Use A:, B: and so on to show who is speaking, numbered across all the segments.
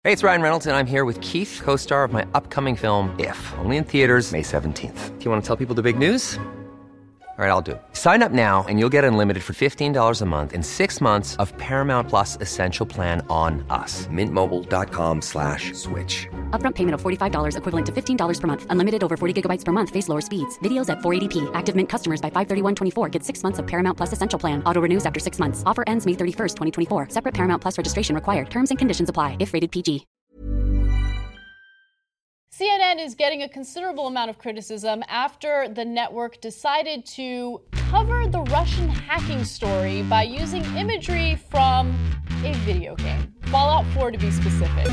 A: Hey, it's Ryan Reynolds, and I'm here with Keith, co-star of my upcoming film, If, only in theaters May 17th. Do you want to tell people the big news? All right, I'll do it. Sign up now and you'll get unlimited for $15 a month and 6 months of Paramount Plus Essential Plan on us. MintMobile.com/switch.
B: Upfront payment of $45 equivalent to $15 per month. Unlimited over 40 gigabytes per month. Face lower speeds. Videos at 480p. Active Mint customers by 531.24 get 6 months of Paramount Plus Essential Plan. Auto renews after 6 months. Offer ends May 31st, 2024. Separate Paramount Plus registration required. Terms and conditions apply if rated PG.
C: CNN is getting a considerable amount of criticism after the network decided to cover the Russian hacking story by using imagery from a video game. Fallout 4 to be specific.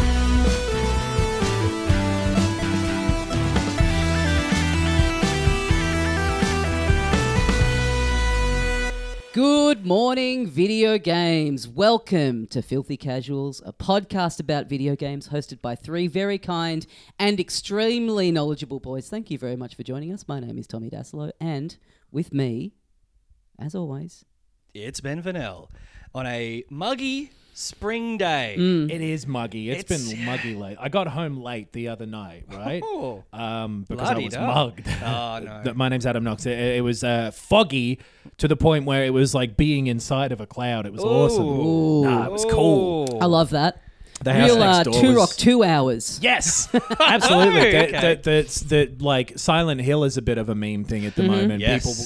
D: Good morning, video games. Welcome to Filthy Casuals, a podcast about video games hosted by three very kind and extremely knowledgeable boys. Thank you very much for joining us. My name is Tommy Dasilo, and with me, as always,
E: it's Ben Vanel on a muggy spring day.
F: It is muggy. It's been muggy late. I got home late the other night, right?
E: Oh,
F: because I was mugged.
E: Oh, no.
F: My name's Adam Knox. It was foggy to the point where it was like being inside of a cloud. It was awesome.
D: Ooh.
F: Nah, it was cool.
D: I love that.
F: The house
D: Real
F: next door
D: Turok
F: was...
D: 2 hours.
F: Yes, absolutely.
E: Okay.
F: The like Silent Hill is a bit of a meme thing at the moment.
E: Yes.
F: People,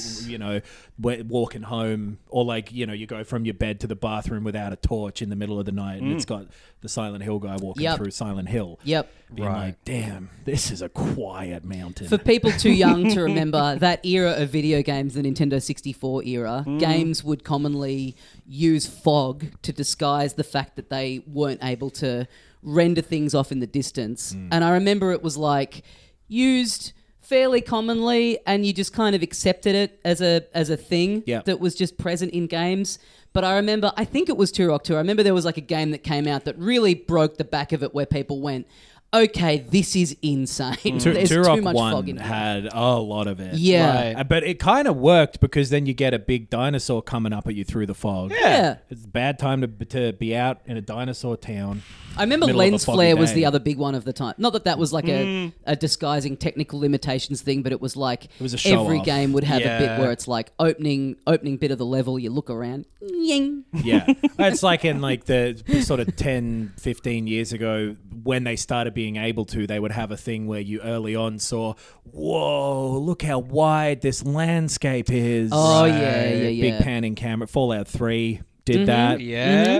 F: walking home, or like, you go from your bed to the bathroom without a torch in the middle of the night, and it's got the Silent Hill guy walking through Silent Hill.
D: Yep.
F: Being like, damn, this is a quiet mountain.
D: For people too young to remember that era of video games, the Nintendo 64 era, games would commonly use fog to disguise the fact that they weren't able to render things off in the distance. And I remember it was like used fairly commonly, and you just kind of accepted it as a thing that was just present in games. But I remember, I think it was Turok 2. I remember there was like a game that came out that really broke the back of it, where people went, okay, this is insane. There's
F: Turok
D: too much
F: 1
D: fog in it.
F: had a lot of it.
D: Yeah.
E: Right.
F: But it kind of worked because then you get a big dinosaur coming up at you through the fog.
D: Yeah.
F: It's a bad time to be out in a dinosaur town.
D: I remember
F: middle of a
D: lens
F: foggy
D: flare was
F: day.
D: the other big one of the time. Not that that was like a disguising technical limitations thing, but it was like
F: was a show
D: every
F: off.
D: game would have a bit
E: Yeah.
D: where it's like opening bit of the level, you look around, ying.
F: Yeah. It's like in like the sort of 10, 15 years ago when they started being able to, they would have a thing where you early on saw, whoa, look how wide this landscape is.
D: Oh, yeah.
F: Big panning camera. Fallout 3 did that.
E: Yeah.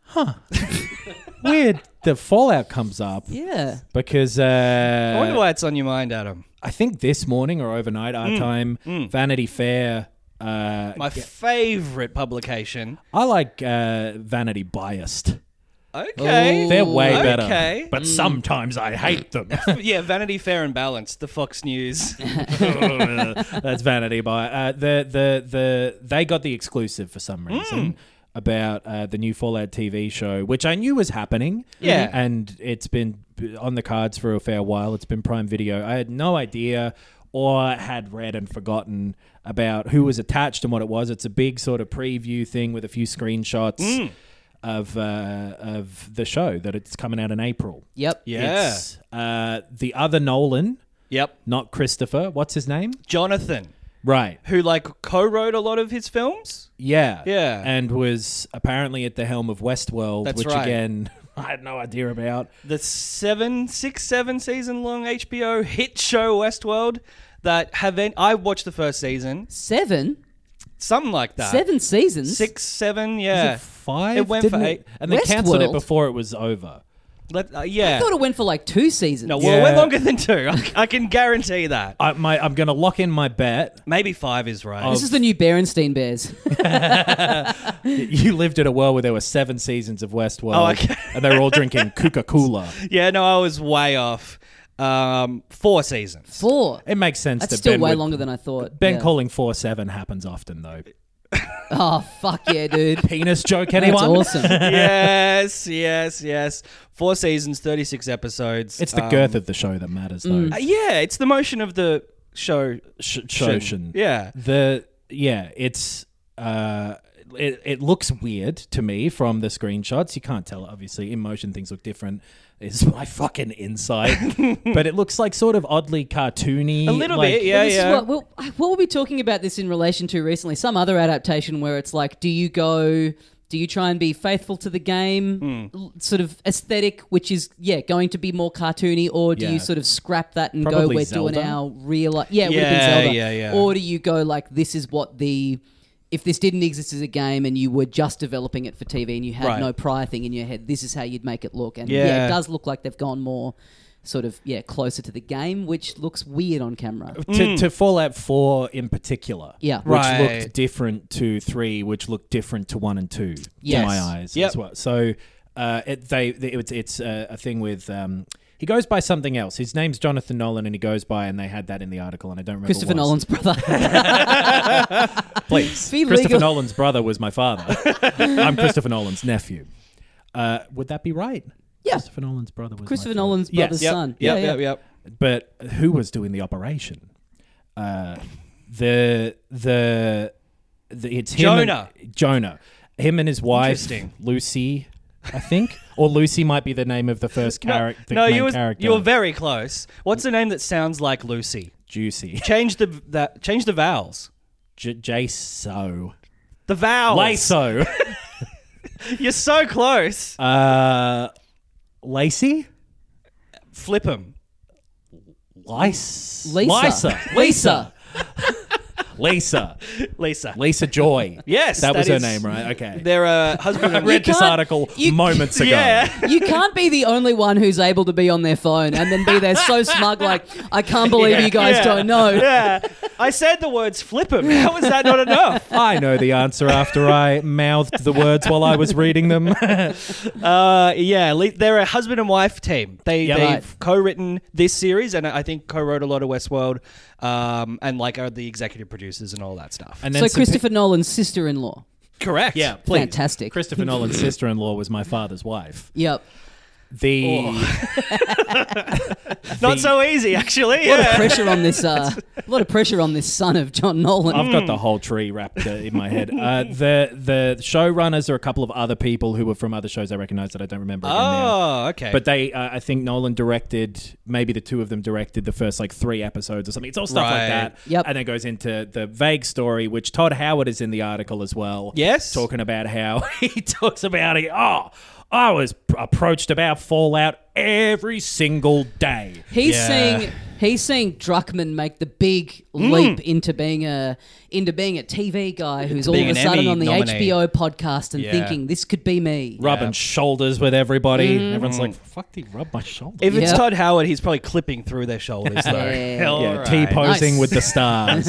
F: Weird. The Fallout comes up.
D: Yeah.
F: Because
E: I wonder why it's on your mind, Adam.
F: I think this morning or overnight our time, Vanity Fair.
E: My favourite publication.
F: I like Vanity Biased.
E: Okay.
F: They're way better.
E: Okay.
F: But sometimes I hate them.
E: Yeah, Vanity Fair and Balanced, the Fox News.
F: That's Vanity Biased. They got the exclusive for some reason about the new Fallout TV show, which I knew was happening.
E: Yeah.
F: And it's been on the cards for a fair while. It's been Prime Video. I had no idea or had read and forgotten about who was attached and what it was. It's a big sort of preview thing with a few screenshots of the show that it's coming out in April.
D: Yep.
E: Yeah.
F: It's the other Nolan,
E: Yep.
F: not Christopher. What's his name?
E: Jonathan,
F: Right.
E: who co-wrote a lot of his films.
F: Yeah.
E: Yeah.
F: And was apparently at the helm of Westworld,
E: That's
F: which
E: right.
F: again, I had no idea about.
E: The 7 season long HBO hit show Westworld that I watched the first season.
D: 7?
E: Something like that.
D: 7 seasons?
E: 6, 7, yeah.
F: Was it 5?
E: It went for
F: Didn't
E: 8.
F: And they cancelled it
D: Westworld?
F: before it was over.
E: Yeah.
D: I thought it went for like 2 seasons.
E: No,
F: Yeah.
E: we're longer than 2. I can guarantee that.
F: I'm going to lock in my bet.
E: Maybe 5 is right.
D: This is the new Berenstein Bears.
F: You lived in a world where there were 7 seasons of Westworld.
E: Oh, okay.
F: And they were all drinking Coca-Cola.
E: Yeah, no, I was way off. 4 seasons.
D: 4.
F: It makes sense
D: That's
F: that
D: still
F: Ben
D: way
F: would-
D: longer than I thought.
F: Ben
D: Yeah.
F: calling 4-7 happens often, though.
D: Oh, fuck yeah, dude.
F: Penis joke,
D: That's
F: anyone?
D: awesome.
E: Yes. 4 seasons, 36 episodes.
F: It's the girth of the show that matters, though.
E: Yeah, it's the motion of the show.
F: Shoshin.
E: Yeah.
F: It's it looks weird to me from the screenshots. You can't tell, obviously. In motion, things look different. Is my fucking insight. But it looks like sort of oddly cartoony.
E: A little
F: like,
E: bit, yeah,
D: This is
E: yeah.
D: what were we talking about this in relation to recently? Some other adaptation where it's like, do you try and be faithful to the game, sort of aesthetic, which is, going to be more cartoony, or do
F: Yeah.
D: you sort of scrap that and
F: Probably
D: go, we're
F: Zelda.
D: doing our real life? Yeah, it would have been Zelda.
E: Yeah.
D: Or do you go like, this is what if this didn't exist as a game and you were just developing it for TV and you had
E: Right.
D: no prior thing in your head, this is how you'd make it look. And
E: Yeah.
D: it does look like they've gone more sort of, closer to the game, which looks weird on camera.
F: to Fallout 4 in particular.
D: Yeah.
F: Which
E: Right.
F: looked different to 3, which looked different to 1 and 2
D: Yes.
F: to my eyes
E: Yep.
F: as well. So it's a thing with... he goes by something else. His name's Jonathan Nolan, and he goes by, and they had that in the article, and I don't remember
D: Christopher
F: what it was.
D: Nolan's brother.
F: Please.
D: Be
F: Christopher
D: legal.
F: Nolan's brother was my father. I'm Christopher Nolan's nephew. Would that be right?
D: Yeah.
F: Christopher Nolan's brother was
D: Christopher
F: my father.
D: Nolan's
F: Yes.
D: brother's
E: Yep,
D: son.
E: Yep.
F: But who was doing the operation? It's him. Jonah. Him and his wife,
E: Interesting.
F: Lucy, I think, or Lucy might be the name of the first character.
E: No,
F: main character.
E: you were very close. What's the name that sounds like Lucy?
F: Juicy.
E: Change the vowels.
F: Jaso.
E: The vowels.
F: Laso.
E: You're so close.
F: Lacey.
E: Flip them.
F: Lisa.
D: Lisa.
F: Lisa.
E: Lisa.
F: Lisa Joy.
E: Yes,
F: that was
E: that
F: her
E: is-
F: name, right? Okay.
E: They're husband
F: I
E: and
F: read this
D: can't-
F: article
D: you-
F: moments ago.
E: Yeah.
D: You can't be the only one who's able to be on their phone and then be there so smug like, I can't believe you guys don't know.
E: Yeah. I said the words flip them. How is that not enough?
F: I know the answer after I mouthed the words while I was reading them.
E: They're a husband and wife team. They've
D: Right.
E: co-written this series, and I think co-wrote a lot of Westworld, and are the executive producers and all that stuff.
F: And
D: So Christopher Nolan's sister-in-law.
E: Correct.
F: yeah, please.
D: Fantastic.
F: Christopher Nolan's sister-in-law was my father's wife.
D: Yep.
F: The
E: Not so easy, actually.
D: A lot of
E: Yeah.
D: pressure on this. A lot of pressure on this son of John Nolan.
F: I've got the whole tree wrapped in my head. The showrunners are a couple of other people who were from other shows I recognize that I don't remember again now.
E: Oh, okay.
F: But they, I think Nolan directed, maybe the two of them directed the first 3 episodes or something. It's all stuff like
E: Right.
F: that.
D: Yep.
F: And then goes into the vague story, which Todd Howard is in the article as well.
E: Yes.
F: Talking about how he talks about it. I was approached about Fallout every single day.
D: He's
E: Yeah.
D: seeing Druckmann make the big leap into being a TV guy who's all of
E: being
D: a
E: an
D: sudden
E: Emmy
D: on the
E: nominee.
D: HBO podcast and
E: Yeah.
D: thinking this could be me.
F: Rubbing shoulders with everybody. Everyone's like, fuck, did he rub my shoulder?
E: if it's
D: Yeah.
E: Todd Howard, he's probably clipping through their shoulders, though.
D: Yeah.
E: All
F: Yeah,
E: right.
F: T-posing
D: Nice.
F: with the stars.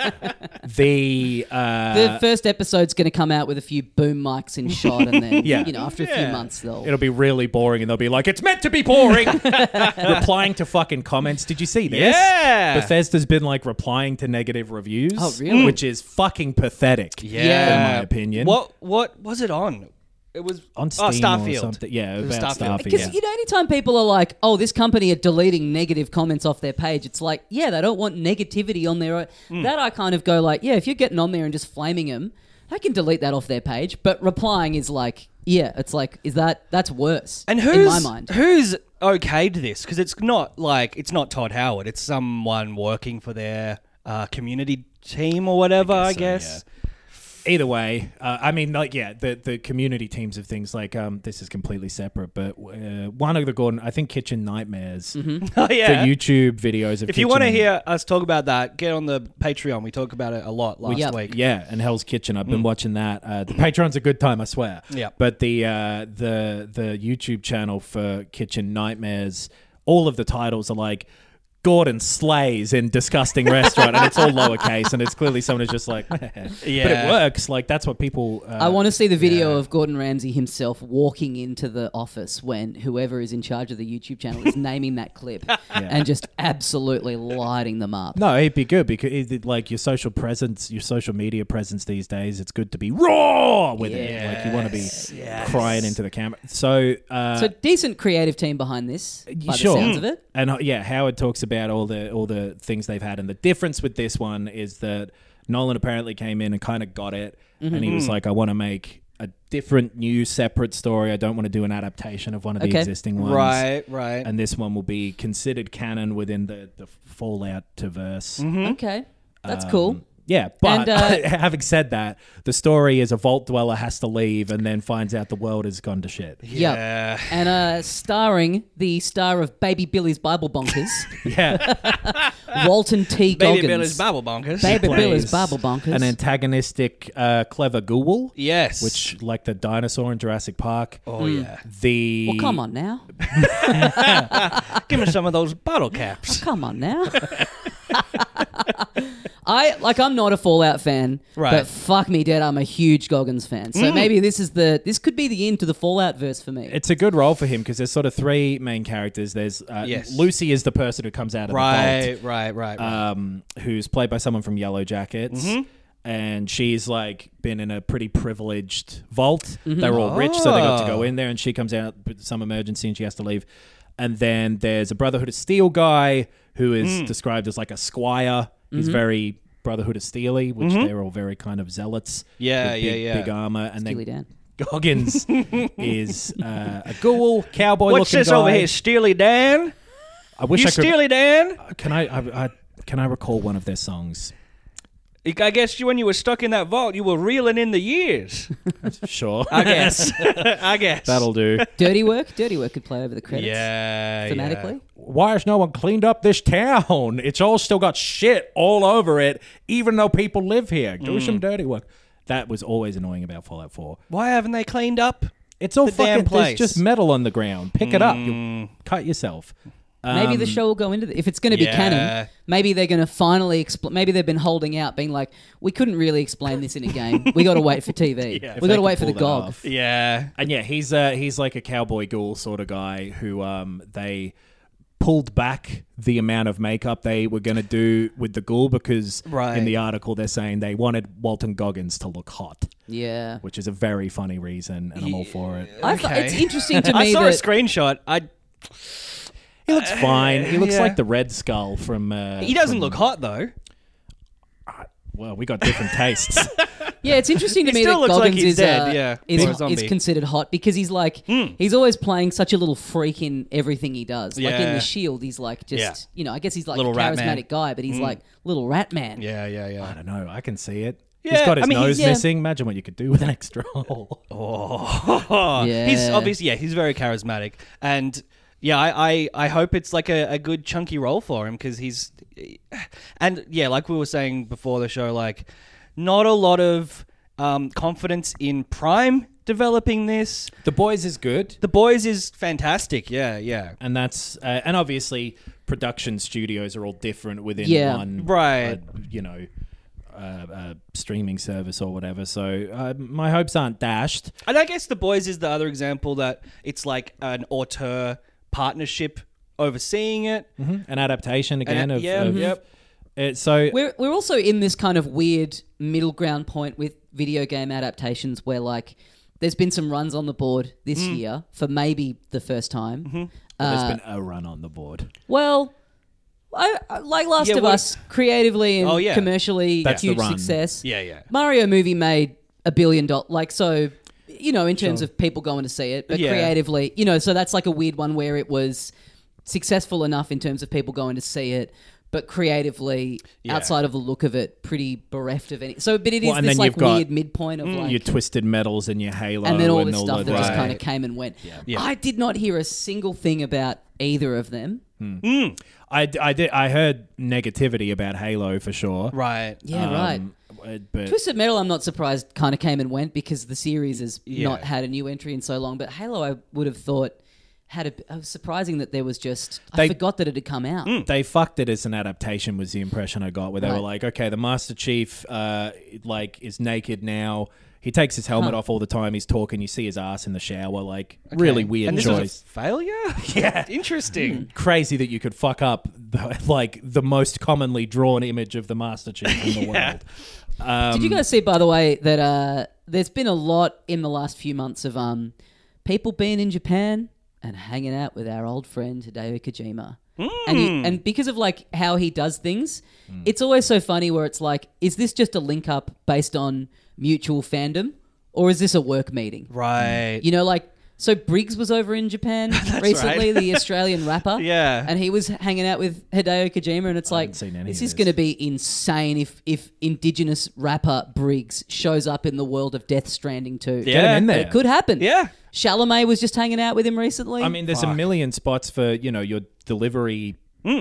F: The
D: The first episode's going to come out with a few boom mics in shot, and then
F: Yeah.
D: after a few months they'll.
F: it'll be really boring, and they'll be like, "It's meant to be boring." Replying to fucking comments. Did you see this?
E: Yeah.
F: Bethesda's been replying to negative reviews.
D: Oh, really?
F: Which is fucking pathetic.
E: Yeah.
F: in my opinion.
E: What was it on? It was
F: On Steam
E: Starfield.
F: or something? Yeah,
E: It was
F: about
E: Starfield.
F: Starfield.
D: Because anytime people are like, "Oh, this company are deleting negative comments off their page," it's like, yeah, they don't want negativity on their. That I kind of go like, yeah, if you're getting on there and just flaming them, they can delete that off their page. But replying is like, yeah, it's like, that's worse.
E: And
D: in my mind?
E: who's okayed this? Because it's not Todd Howard. It's someone working for their community team or whatever. I guess.
F: Either way, the community teams of things this is completely separate, but one of the Gordon, I think Kitchen Nightmares,
E: Oh
F: the
E: yeah.
F: YouTube videos of
E: If you want to
F: Kitchen-
E: hear us talk about that, get on the Patreon. We talk about it a lot last
D: Yep.
E: week.
F: Yeah, and Hell's Kitchen. I've been watching that. The Patreon's a good time, I swear.
E: Yeah.
F: But the YouTube channel for Kitchen Nightmares, all of the titles are like Gordon slays in disgusting restaurant, and it's all lowercase, and it's clearly someone who's just like,
E: Yeah.
F: but it works. That's what people.
D: I want to see the video of Gordon Ramsay himself walking into the office when whoever is in charge of the YouTube channel is naming that clip and just absolutely lighting them up.
F: No, it'd be good because your social presence, your social media presence these days, it's good to be raw with it. You want to be crying into the camera. So,
D: So decent creative team behind this, by
F: sure.
D: the sounds of it.
F: And Howard talks about all the things they've had, and the difference with this one is that Nolan apparently came in and kind of got it, and he was like, I want to make a different, new, separate story. I don't want to do an adaptation of one of the existing ones.
E: Right.
F: And this one will be considered canon within the Fallout verse.
D: Okay, that's cool.
F: Yeah, but
D: And,
F: having said that, the story is a vault dweller has to leave and then finds out the world has gone to shit.
E: Yeah.
D: Yep. And starring the star of Baby Billy's Bible Bonkers,
F: Yeah.
D: Walton T. Goggins.
E: Baby Billy's Bible Bonkers.
D: Baby Billy's
F: Plays
D: Bible Bonkers.
F: An antagonistic, clever ghoul.
E: Yes.
F: Which, like the dinosaur in Jurassic Park.
E: Oh, yeah.
F: The
D: Well, come on now.
E: Give me some of those bottle caps.
D: Come on now. I'm not a Fallout fan,
E: Right.
D: but fuck me dead, I'm a huge Goggins fan. So maybe this could be the end to the Fallout verse for me.
F: It's a good role for him because there's sort of three main characters. There's
E: Yes.
F: Lucy is the person who comes out of the vault.
E: Right.
F: Who's played by someone from Yellow Jackets. And she's like been in a pretty privileged vault. They're all rich, so they got to go in there. And she comes out with some emergency and she has to leave. And then there's a Brotherhood of Steel guy who is described as like a squire. He's very Brotherhood of Steely, which they're all very kind of zealots.
E: Yeah,
F: with big armor. And
D: Steely
F: then
D: Dan.
F: Goggins is a ghoul, cowboy
E: What's
F: looking
E: this
F: guy.
E: over here, Steely Dan?
F: I wish
E: You
F: I could.
E: Steely Dan?
F: Can I recall one of their songs?
E: I guess when you were stuck in that vault, you were reeling in the years.
F: Sure.
E: I guess. I guess.
F: That'll do.
D: Dirty Work? Dirty Work could play over the credits.
E: Yeah.
D: Thematically.
F: Why has no one cleaned up this town? It's all still got shit all over it, even though people live here. Do some dirty work. That was always annoying about Fallout 4.
E: Why haven't they cleaned up?
F: It's all
E: The damn
F: fucking,
E: place.
F: there's just metal on the ground. Pick it up. You'll cut yourself.
D: Maybe the show will go into if it's going to be
E: yeah.
D: canon. Maybe they're going to finally maybe they've been holding out, being like, we couldn't really explain this in a game. We got to wait for TV.
F: If
D: We
F: they
D: got to wait
F: could
D: for the
F: pull that
D: GOG.
F: off.
E: Yeah.
F: And yeah, he's like a cowboy ghoul sort of guy who they pulled back the amount of makeup they were going to do with the ghoul because
E: Right.
F: in the article they're saying they wanted Walton Goggins to look hot,
D: Yeah.
F: which is a very funny reason, and I'm all for it.
D: I thought it's interesting to me
E: I saw a
D: that
E: screenshot.
F: He looks fine. He looks
E: yeah.
F: like the Red Skull from...
E: He doesn't
F: from-
E: look hot, though.
F: Well, we got different tastes.
D: yeah, it's interesting to
E: He
D: me
E: still
D: that
E: looks like
D: Goggins
E: he's
D: is
E: dead, yeah.
D: is,
E: Or a
D: is
E: zombie.
D: considered hot because he's like he's always playing such a little freak in everything he does. Like in
E: Yeah.
D: The Shield, he's like just I guess he's like
E: Little
D: a
E: rat man.
D: charismatic guy, but he's like little rat man.
E: Yeah.
F: I don't know. I can see it.
E: Yeah,
F: He's got his
E: I mean,
F: nose
D: he's-
F: missing. Imagine what you could do with an extra hole.
D: Yeah.
E: He's obviously, he's very charismatic. And yeah, I hope it's like a good chunky role for him because he's... And yeah, like we were saying before the show, like not a lot of confidence in Prime developing this.
F: The Boys is good.
E: The Boys is fantastic. Yeah.
F: And that's and obviously production studios are all different within
D: Yeah.
F: one
E: Right.
F: streaming service or whatever. So my hopes aren't dashed.
E: And I guess The Boys is the other example that it's like an auteur partnership overseeing it.
F: An adaptation again of
E: Yep.
F: so
D: We're also in this kind of weird middle ground point with video game adaptations where like there's been some runs on the board this year for maybe the first time.
F: there's been a run on the board.
D: Well, I like Last
E: Yeah,
D: of
E: what-
D: Us, creatively and
E: Oh, yeah.
D: commercially,
F: That's the
D: huge
F: run.
D: success.
E: Yeah.
D: Mario movie made $1 billion. Like, so, in terms of people going to see it, but
E: Yeah.
D: creatively, so that's like a weird one where it was successful enough in terms of people going to see it, but creatively, outside of the look of it, pretty bereft of any. So, but it is
F: Well, and
D: this
F: then
D: like
F: you've got
D: weird midpoint of like.
F: Your Twisted Metals and your Halo
D: and then all this
F: all
D: stuff
F: of
D: that just
F: that.
D: kind of came and went.
E: Yeah.
D: I did not hear a single thing about either of them.
F: I heard negativity about Halo for sure.
E: Right.
D: Yeah, right.
F: But
D: Twisted Metal, I'm not surprised, kind of came and went because the series has
E: Yeah.
D: not had a new entry in so long. But Halo, I would have thought it was surprising that there was just. I
F: They-
D: forgot that it had come out.
F: they fucked it as an adaptation was the impression I got, where they
D: Right.
F: were like, okay, the Master Chief is naked now. He takes his helmet off all the time. He's talking. You see his ass in the shower. Like, really weird
E: And this
F: choice.
E: was a failure?
F: Yeah.
E: Interesting.
F: Crazy that you could fuck up the most commonly drawn image of the Master Chief in the world.
D: Did you guys see, by the way, that there's been a lot in the last few months of people being in Japan and hanging out with our old friend Hideo Kojima? and because of like how he does things, it's always so funny where it's like, is this just a link up based on mutual fandom, or is this a work meeting?
E: Right.
D: You know, like, so Briggs was over in Japan recently,
E: right.
D: the Australian rapper.
E: Yeah.
D: And he was hanging out with Hideo Kojima, and it's like,
F: haven't seen any
D: this
F: of
D: is
F: this.
D: going to be insane if indigenous rapper Briggs shows up in the world of Death Stranding 2.
E: Yeah. Get him
F: in there.
D: It could happen.
E: Yeah.
D: Chalamet was just hanging out with him recently.
F: I mean, there's a million spots for, your delivery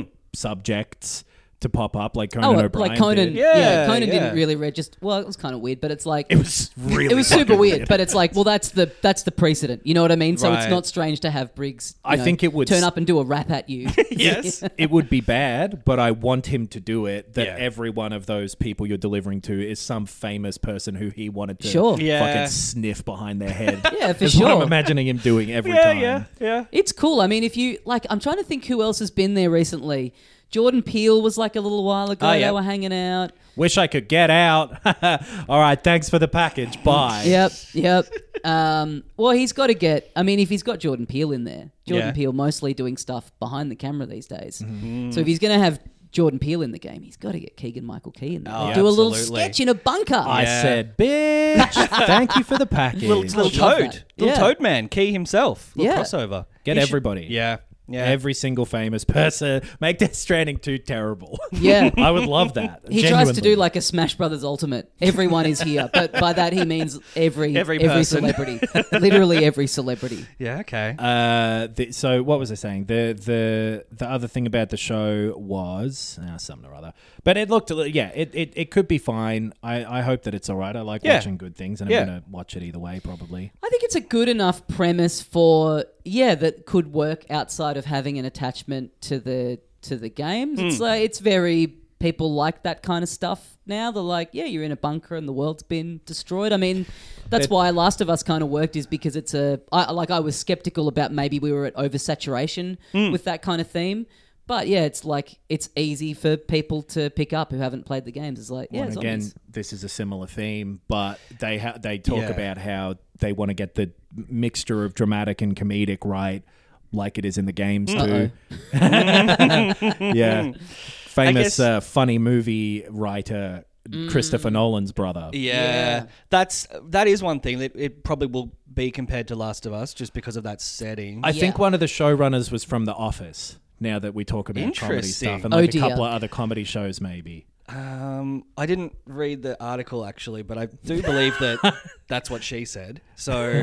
F: subjects to pop up, like Conan O'Brien
D: like Conan.
F: did.
E: Yeah,
D: Conan
E: yeah.
D: didn't really it was kind of weird, but it's like
F: It was really
D: it was super
F: fucking
D: weird, but it's like, well, that's the precedent. You know what I mean? So it's
E: Right.
D: not strange to have Briggs.
F: I think it would
D: turn up and do a rap at you.
E: Yes.
F: It would be bad, but I want him to do it, that
E: Yeah.
F: every one of those people you're delivering to is some famous person who he wanted to
D: Sure.
E: Yeah.
F: fucking sniff behind their head.
D: Yeah, for
F: That's what I'm
D: sure.
F: imagining him doing every time.
E: Yeah.
D: It's cool. I mean, if you like, I'm trying to think who else has been there recently. Jordan Peele was like a little while ago.
E: Oh, yeah.
D: They were hanging out.
F: Wish I could get out. All right, thanks for the package. Bye.
D: Yep. Well, he's got to get. I mean, if he's got Jordan Peele in there, Jordan
E: Yeah.
D: Peele mostly doing stuff behind the camera these days. So if he's going to have Jordan Peele in the game, he's got to get Keegan-Michael Key in there.
E: Oh,
D: Do a little
E: absolutely.
D: sketch in a bunker.
F: I
E: Yeah.
F: said, bitch, thank you for the package.
E: Little
D: love
E: Toad.
D: that.
E: Little
D: Yeah.
E: Toad Man. Key himself. Little
D: Yeah.
E: crossover.
F: Get
E: He should-
F: everybody.
E: Yeah. Yeah.
F: Every single famous person. Make Death Stranding 2 terrible.
D: Yeah.
F: I would love that.
D: He tries to do
F: Genuinely.
D: like a Smash Brothers Ultimate. Everyone is here, but by that he means every
E: person.
D: celebrity, literally every celebrity.
E: Yeah, okay.
F: So what was I saying? The other thing about the show was something or other, but it looked it could be fine. I hope that it's all right. I like
E: Yeah.
F: watching good things, and
E: Yeah.
F: I'm gonna watch it either way probably.
D: I think it's a good enough premise for that could work outside of having an attachment to the games. It's like it's very people like that kind of stuff now. They're like, yeah, you're in a bunker and the world's been destroyed. I mean, that's why Last of Us kind of worked, is because it's I was skeptical about maybe we were at oversaturation with that kind of theme. But yeah, it's like it's easy for people to pick up who haven't played the games. It's like, yeah,
F: And again,
D: zombies.
F: this is a similar theme, but they talk
E: Yeah.
F: about how they want to get the mixture of dramatic and comedic right, like it is in the games too. Yeah, famous
E: guess-
F: funny movie writer Christopher Nolan's brother.
E: Yeah. That is one thing that it probably will be compared to Last of Us just because of that setting.
F: I think
D: Yeah.
F: one of the showrunners was from The Office. Now that we talk about comedy
E: Interesting.
F: stuff, and
D: Oh,
F: like a
D: dear.
F: couple of other comedy shows, maybe.
E: I didn't read the article actually, but I do believe that that's what she said. So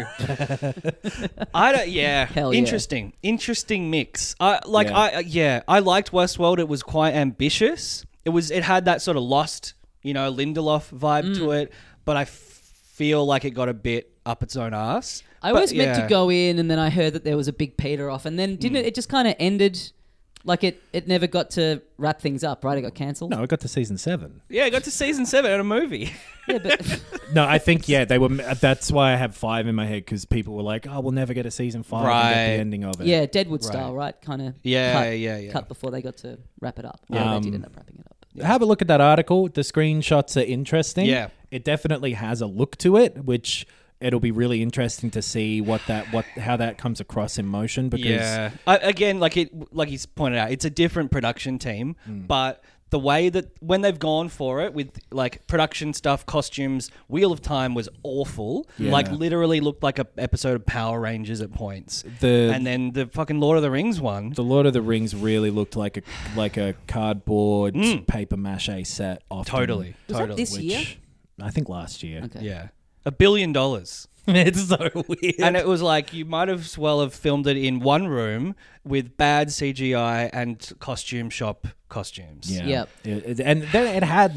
E: I don't. Yeah,
D: Hell yeah.
E: interesting mix. I liked Westworld. It was quite ambitious. It had that sort of Lost, Lindelof vibe to it, but I feel like it got a bit up its own ass.
D: I
E: But
D: was meant to
E: yeah.
D: go in, and then I heard that there was a big Peter off, and then didn't it just kind of ended. Like it never got to wrap things up, right? It got cancelled.
F: No, it got to season 7.
E: Yeah, I got to season 7 in a movie.
D: Yeah, but
F: No, I think they were. That's why I have 5 in my head, because people were like, "Oh, we'll never get a season 5 and get
E: Right.
F: the ending of it."
D: yeah, Deadwood style, right? Kind of.
E: Yeah.
D: Cut before they got to wrap it up. Yeah, they did end up wrapping it up.
F: Have a look at that article. The screenshots are interesting.
E: Yeah.
F: It definitely has a look to it, which it'll be really interesting to see how that comes across in motion, because
E: Yeah. Again, like he's pointed out, it's a different production team, but the way that when they've gone for it with like production stuff, costumes, Wheel of Time was awful.
F: Yeah.
E: Like literally looked like a episode of Power Rangers at points.
F: The-
E: and then the fucking Lord of the Rings one.
F: The Lord of the Rings really looked like a cardboard paper mache set. Often,
E: Totally.
D: Was that this year?
F: which I think last year.
D: Okay.
E: Yeah. $1 billion.
F: It's so weird.
E: And it was like you might as well have filmed it in one room with bad CGI and costume shop costumes.
F: Yeah.
D: Yep.
F: And then it had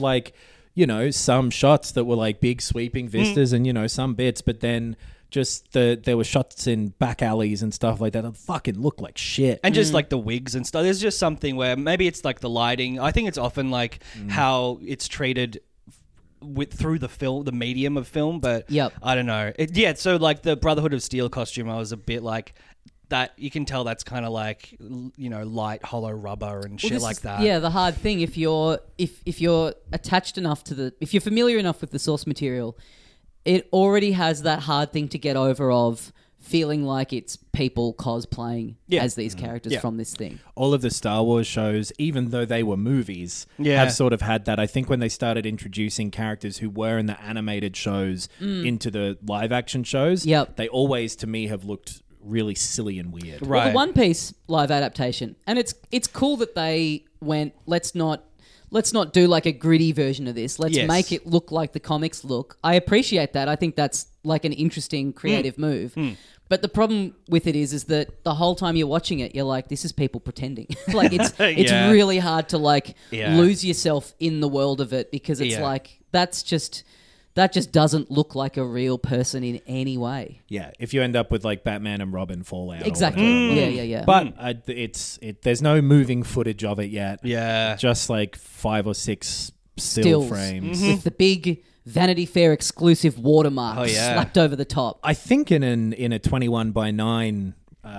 F: some shots that were like big sweeping vistas and some bits, but then just there were shots in back alleys and stuff like that that fucking looked like shit.
E: And just like the wigs and stuff. There's just something where maybe it's like the lighting. I think it's often like how it's treated through the medium of film, but
D: Yep.
E: I don't know. So like the Brotherhood of Steel costume, I was a bit like that. You can tell that's kind of like light hollow rubber and shit
D: This
E: like
D: is-
E: that.
D: Yeah, the hard thing if you're attached enough to if you're familiar enough with the source material, it already has that hard thing to get over of feeling like it's people cosplaying as these characters from this thing.
F: All of the Star Wars shows, even though they were movies,
E: Yeah.
F: have sort of had that. I think when they started introducing characters who were in the animated shows into the live action shows,
D: Yep.
F: they always, to me, have looked really silly and weird.
E: Right.
D: Well, the One Piece live adaptation, and it's cool that they went, let's not do like a gritty version of this. Let's
E: Yes.
D: make it look like the comics look. I appreciate that. I think that's like an interesting creative move. But the problem with it is that the whole time you're watching it, you're like, this is people pretending. Like it's
E: Yeah.
D: really hard to like
E: Yeah.
D: lose yourself in the world of it because it's
E: Yeah.
D: like that just doesn't look like a real person in any way.
F: Yeah, if you end up with like Batman and Robin Fallout. or
D: Exactly.
F: whatever.
D: Yeah.
F: But there's no moving footage of it yet.
E: Yeah.
F: Just like 5 or 6 still
D: Stills
F: frames.
D: with the big Vanity Fair exclusive watermark
E: Oh, yeah.
D: slapped over the top.
F: I think in a 21:9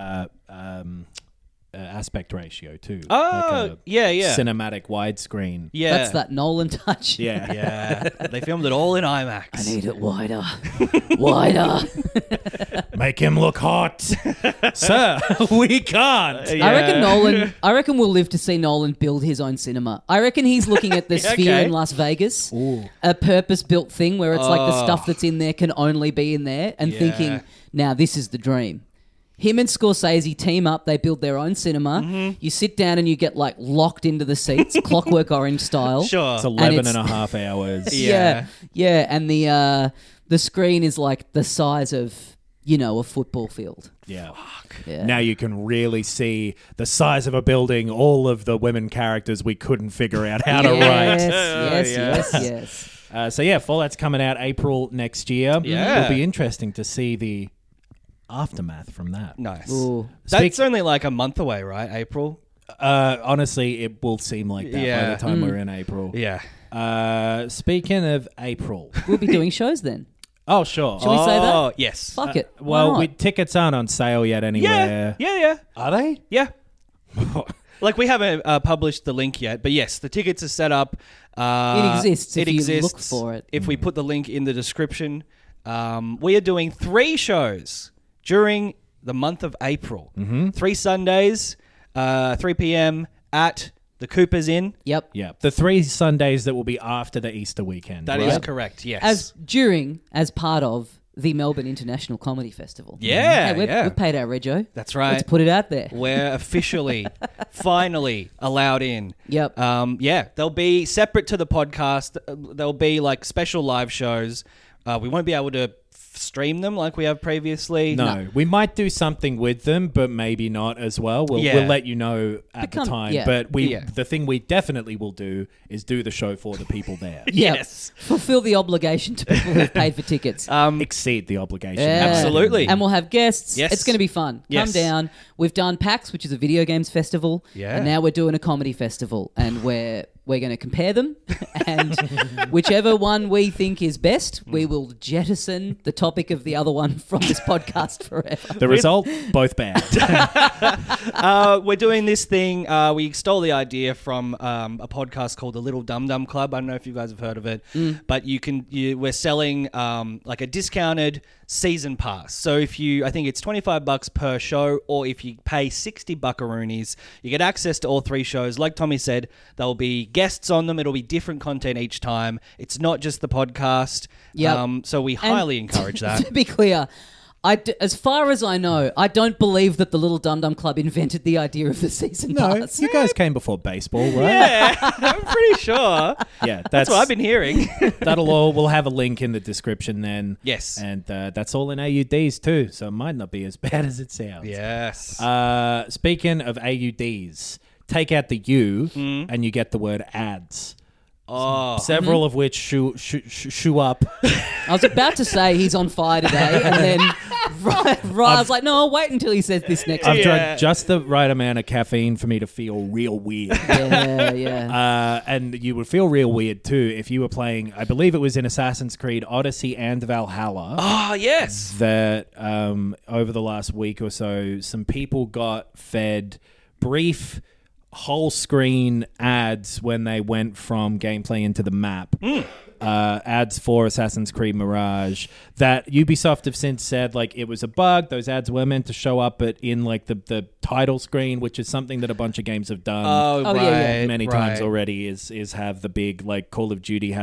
F: aspect ratio too.
E: Oh,
F: Like a
E: yeah.
F: cinematic widescreen.
E: Yeah.
D: That's that Nolan touch.
F: Yeah.
E: Yeah. They filmed it all in IMAX.
D: I need it wider. Wider.
F: Make him look hot. Sir, we can't.
D: I reckon we'll live to see Nolan build his own cinema. I reckon he's looking at the Sphere
E: okay.
D: in Las Vegas, a purpose-built thing where it's like the stuff that's in there can only be in there, and thinking, now this is the dream. Him and Scorsese team up. They build their own cinema. You sit down and you get like locked into the seats, Clockwork Orange style.
E: Sure.
F: It's 11
D: it's-
F: and a half hours.
E: Yeah.
D: Yeah. And the screen is like the size of, a football field.
F: Yeah.
D: Yeah.
F: Now you can really see the size of a building, all of the women characters we couldn't figure out how to write.
D: Yes.
F: So yeah, Fallout's coming out April next year.
E: Yeah.
F: It'll be interesting to see the aftermath from that.
E: Nice.
D: Ooh.
E: That's only like a month away, right? April?
F: Honestly, it will seem like that by
E: Yeah.
F: the time we're in April.
E: Yeah.
F: Speaking of April.
D: We'll be doing shows then.
F: Oh, sure.
D: Should we say that?
E: Oh, yes.
D: Fuck it. Why
F: Well,
D: not?
F: tickets aren't on sale yet anywhere.
E: Yeah.
F: Are they?
E: Yeah. Like, we haven't published the link yet, but yes, the tickets are set up.
D: It exists if
E: it
D: you
E: exists.
D: look for it.
E: If we put the link in the description, we are doing 3 shows during the month of April. 3 Sundays, 3 p.m. at the Cooper's Inn.
D: Yep.
F: Yeah. The 3 Sundays that will be after the Easter weekend.
E: That
F: right?
E: is correct, yes.
D: As part of the Melbourne International Comedy Festival.
E: Yeah,
D: Hey, we've paid our rego.
E: That's right.
D: Let's put it out there.
E: We're officially, finally allowed in.
D: Yep.
E: They'll be separate to the podcast. There'll be like special live shows. We won't be able to stream them like we have previously.
F: No, we might do something with them, but maybe not as well. We'll let you know at the time.
D: yeah.
F: But
E: Yeah.
F: the thing we definitely will do is do the show for the people there.
D: Yep.
E: Yes.
D: Fulfill the obligation to people who've paid for tickets.
F: Exceed the obligation.
D: Yeah.
E: Absolutely.
D: And we'll have guests.
E: Yes.
D: It's going to be fun.
E: Yes.
D: Come down. We've done PAX, which is a video games festival.
E: Yeah.
D: And now we're doing a comedy festival. And we're going to compare them. And whichever one we think is best, we will jettison the topic of the other one from this podcast forever.
F: The result, both bad.
E: We're doing this thing. We stole the idea from a podcast called The Little Dum Dum Club. I don't know if you guys have heard of it, but we're selling like a discounted season pass. So I think it's $25 per show, or if you pay 60 buckaroonies, you get access to all 3 shows. Like Tommy said, there'll be guests on them. It'll be different content each time. It's not just the podcast.
D: Yep.
E: So we highly encourage that.
D: To be clear, as far as I know, I don't believe that the Little Dum Dum Club invented the idea of the season
F: No,
D: pass.
F: you guys came before baseball, right?
E: Yeah, I'm pretty sure.
F: Yeah,
E: That's what I've been hearing.
F: We'll have a link in the description then.
E: Yes.
F: And that's all in AUDs too, so it might not be as bad as it sounds.
E: Yes.
F: Speaking of AUDs, take out the U and you get the word ads.
E: Oh.
F: Several of which shoe up.
D: I was about to say he's on fire today, and then right, I was like, no, I'll wait until he says this next.
F: I've
D: time.
F: drunk just the right amount of caffeine for me to feel real weird.
D: Yeah.
F: And you would feel real weird too if you were playing, I believe it was in Assassin's Creed Odyssey and Valhalla.
E: Oh, yes.
F: That over the last week or so, some people got fed brief whole screen ads when they went from gameplay into the map. Ads for Assassin's Creed Mirage that Ubisoft have since said like it was a bug. Those ads were meant to show up in like the title screen, which is something that a bunch of games have done.
D: Oh, yeah.
F: Many times already is have the big like Call of Duty.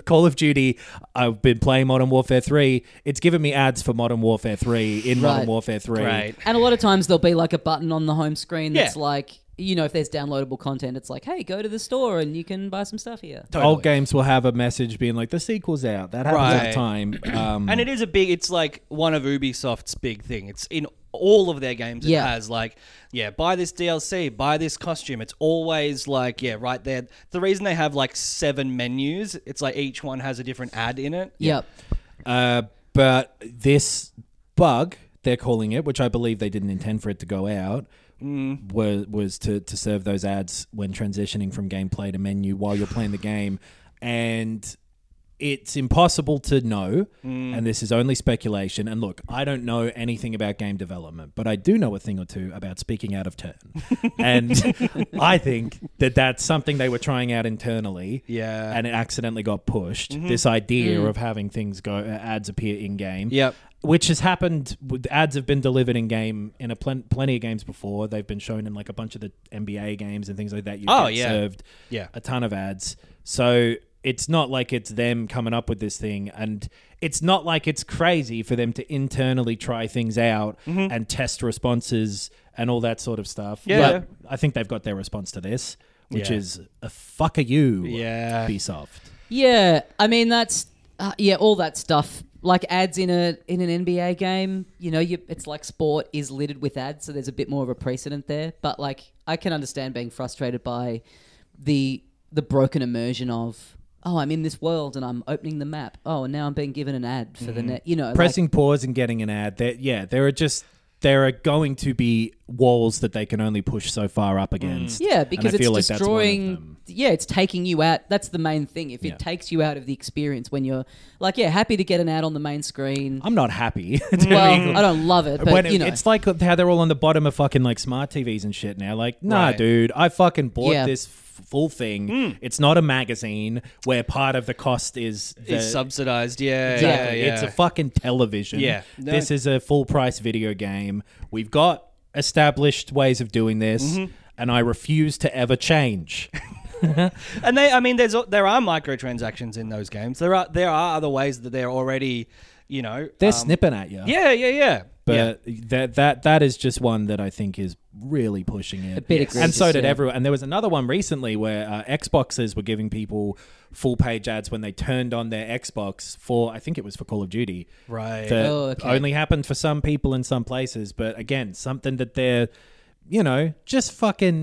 F: I've been playing Modern Warfare 3. It's given me ads for Modern Warfare 3 in Modern Warfare 3.
E: Right.
D: And a lot of times there'll be like a button on the home screen that's
E: Yeah.
D: like, you know, if there's downloadable content, it's like, hey, go to the store and you can buy some stuff here.
F: Old games will have a message being like the sequel's out. That happens all the time.
E: And it is it's like one of Ubisoft's big thing. It's in all of their games. It has like, buy this DLC, buy this costume. It's always like, right there. The reason they have like 7 menus, it's like each one has a different ad in it.
D: Yep.
F: But this bug, they're calling it, which I believe they didn't intend for it to go out, was to serve those ads when transitioning from gameplay to menu while you're playing the game. And it's impossible to know, and this is only speculation. And look, I don't know anything about game development, but I do know a thing or two about speaking out of turn. And I think that that's something they were trying out internally, and it accidentally got pushed. This idea of having things ads appear in game, which has happened. Ads have been delivered in game in plenty of games before. They've been shown in like a bunch of the NBA games and things like that. You get served a ton of ads. So it's not like it's them coming up with this thing, and it's not like it's crazy for them to internally try things out and test responses and all that sort of stuff.
E: Yeah.
F: But I think they've got their response to this, which is a fuck you, Ubisoft.
D: Yeah, I mean that's all that stuff. Like ads in an NBA game, you know, it's like sport is littered with ads, so there's a bit more of a precedent there. But like, I can understand being frustrated by the broken immersion of, oh, I'm in this world and I'm opening the map. Oh, and now I'm being given an ad for the net. You know,
F: pressing pause and getting an ad. There are going to be walls that they can only push so far up against.
D: Yeah, because
F: and I feel
D: it's
F: like that's one of
D: destroying.
F: them.
D: Yeah, it's taking you out. That's the main thing. If it takes you out of the experience when you're like, happy to get an ad on the main screen.
F: I'm not happy.
D: Well, I don't love it, but you know,
F: it's like how they're all on the bottom of fucking like smart TVs and shit now. Like, nah, dude, I fucking bought this full thing. It's not a magazine where part of the cost is
E: subsidized.
F: Exactly.
E: Yeah.
F: It's a fucking television.
E: Yeah. No.
F: This is a full price video game. We've got established ways of doing this, and I refuse to ever change.
E: And there are microtransactions in those games. There are other ways that they're already, you know,
F: they're snipping at you.
E: Yeah.
F: But that is just one that I think is really pushing it.
D: A bit egregious,
F: and so did everyone. And there was another one recently where Xboxes were giving people full page ads when they turned on their Xbox for, I think it was for Call of Duty.
E: Right.
F: That only happened for some people in some places. But again, something that they're, you know, just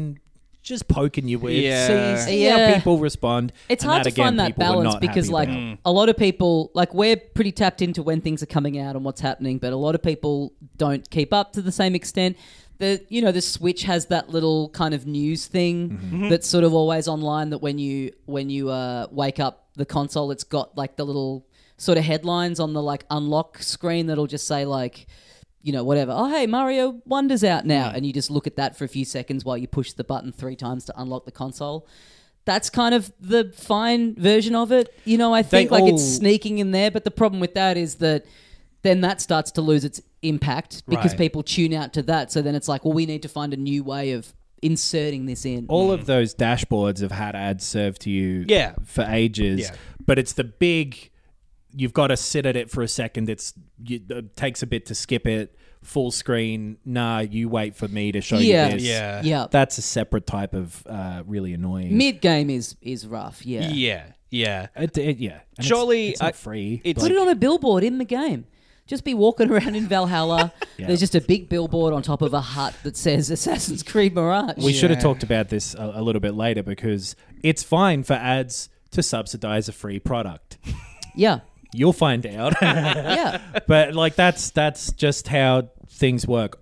F: poking you with. See how people respond.
D: It's
F: And
D: hard to
F: again,
D: find that
F: people were
D: balance
F: not
D: because,
F: happy
D: like,
F: about.
D: a lot of people, like, we're pretty tapped into when things are coming out and what's happening, but a lot of people don't keep up to the same extent. The Switch has that little kind of news thing that's sort of always online. That when you wake up the console, it's got like the little sort of headlines on the like unlock screen that'll just say like, you know, whatever. Oh, hey, Mario Wonder's out now. And you just look at that for a few seconds while you push the button 3 times to unlock the console. That's kind of the fine version of it. You know, I think it's sneaking in there. But the problem with that is that then that starts to lose its impact because people tune out to that. So then it's like, well, we need to find a new way of inserting this in.
F: All of those dashboards have had ads served to you for ages. Yeah. But it's the big... You've got to sit at it for a second. It takes a bit to skip it. Full screen. Nah, you wait for me to show you this.
D: Yeah.
F: That's a separate type of really annoying.
D: Mid game is rough. Yeah.
E: Yeah.
F: And
E: Surely
F: it's not free.
D: Put it on a billboard in the game. Just be walking around in Valhalla. There's just a big billboard on top of a hut that says Assassin's Creed Mirage.
F: We should have talked about this a little bit later because it's fine for ads to subsidize a free product.
D: Yeah.
F: You'll find out.
D: Yeah.
F: But like that's just how things work.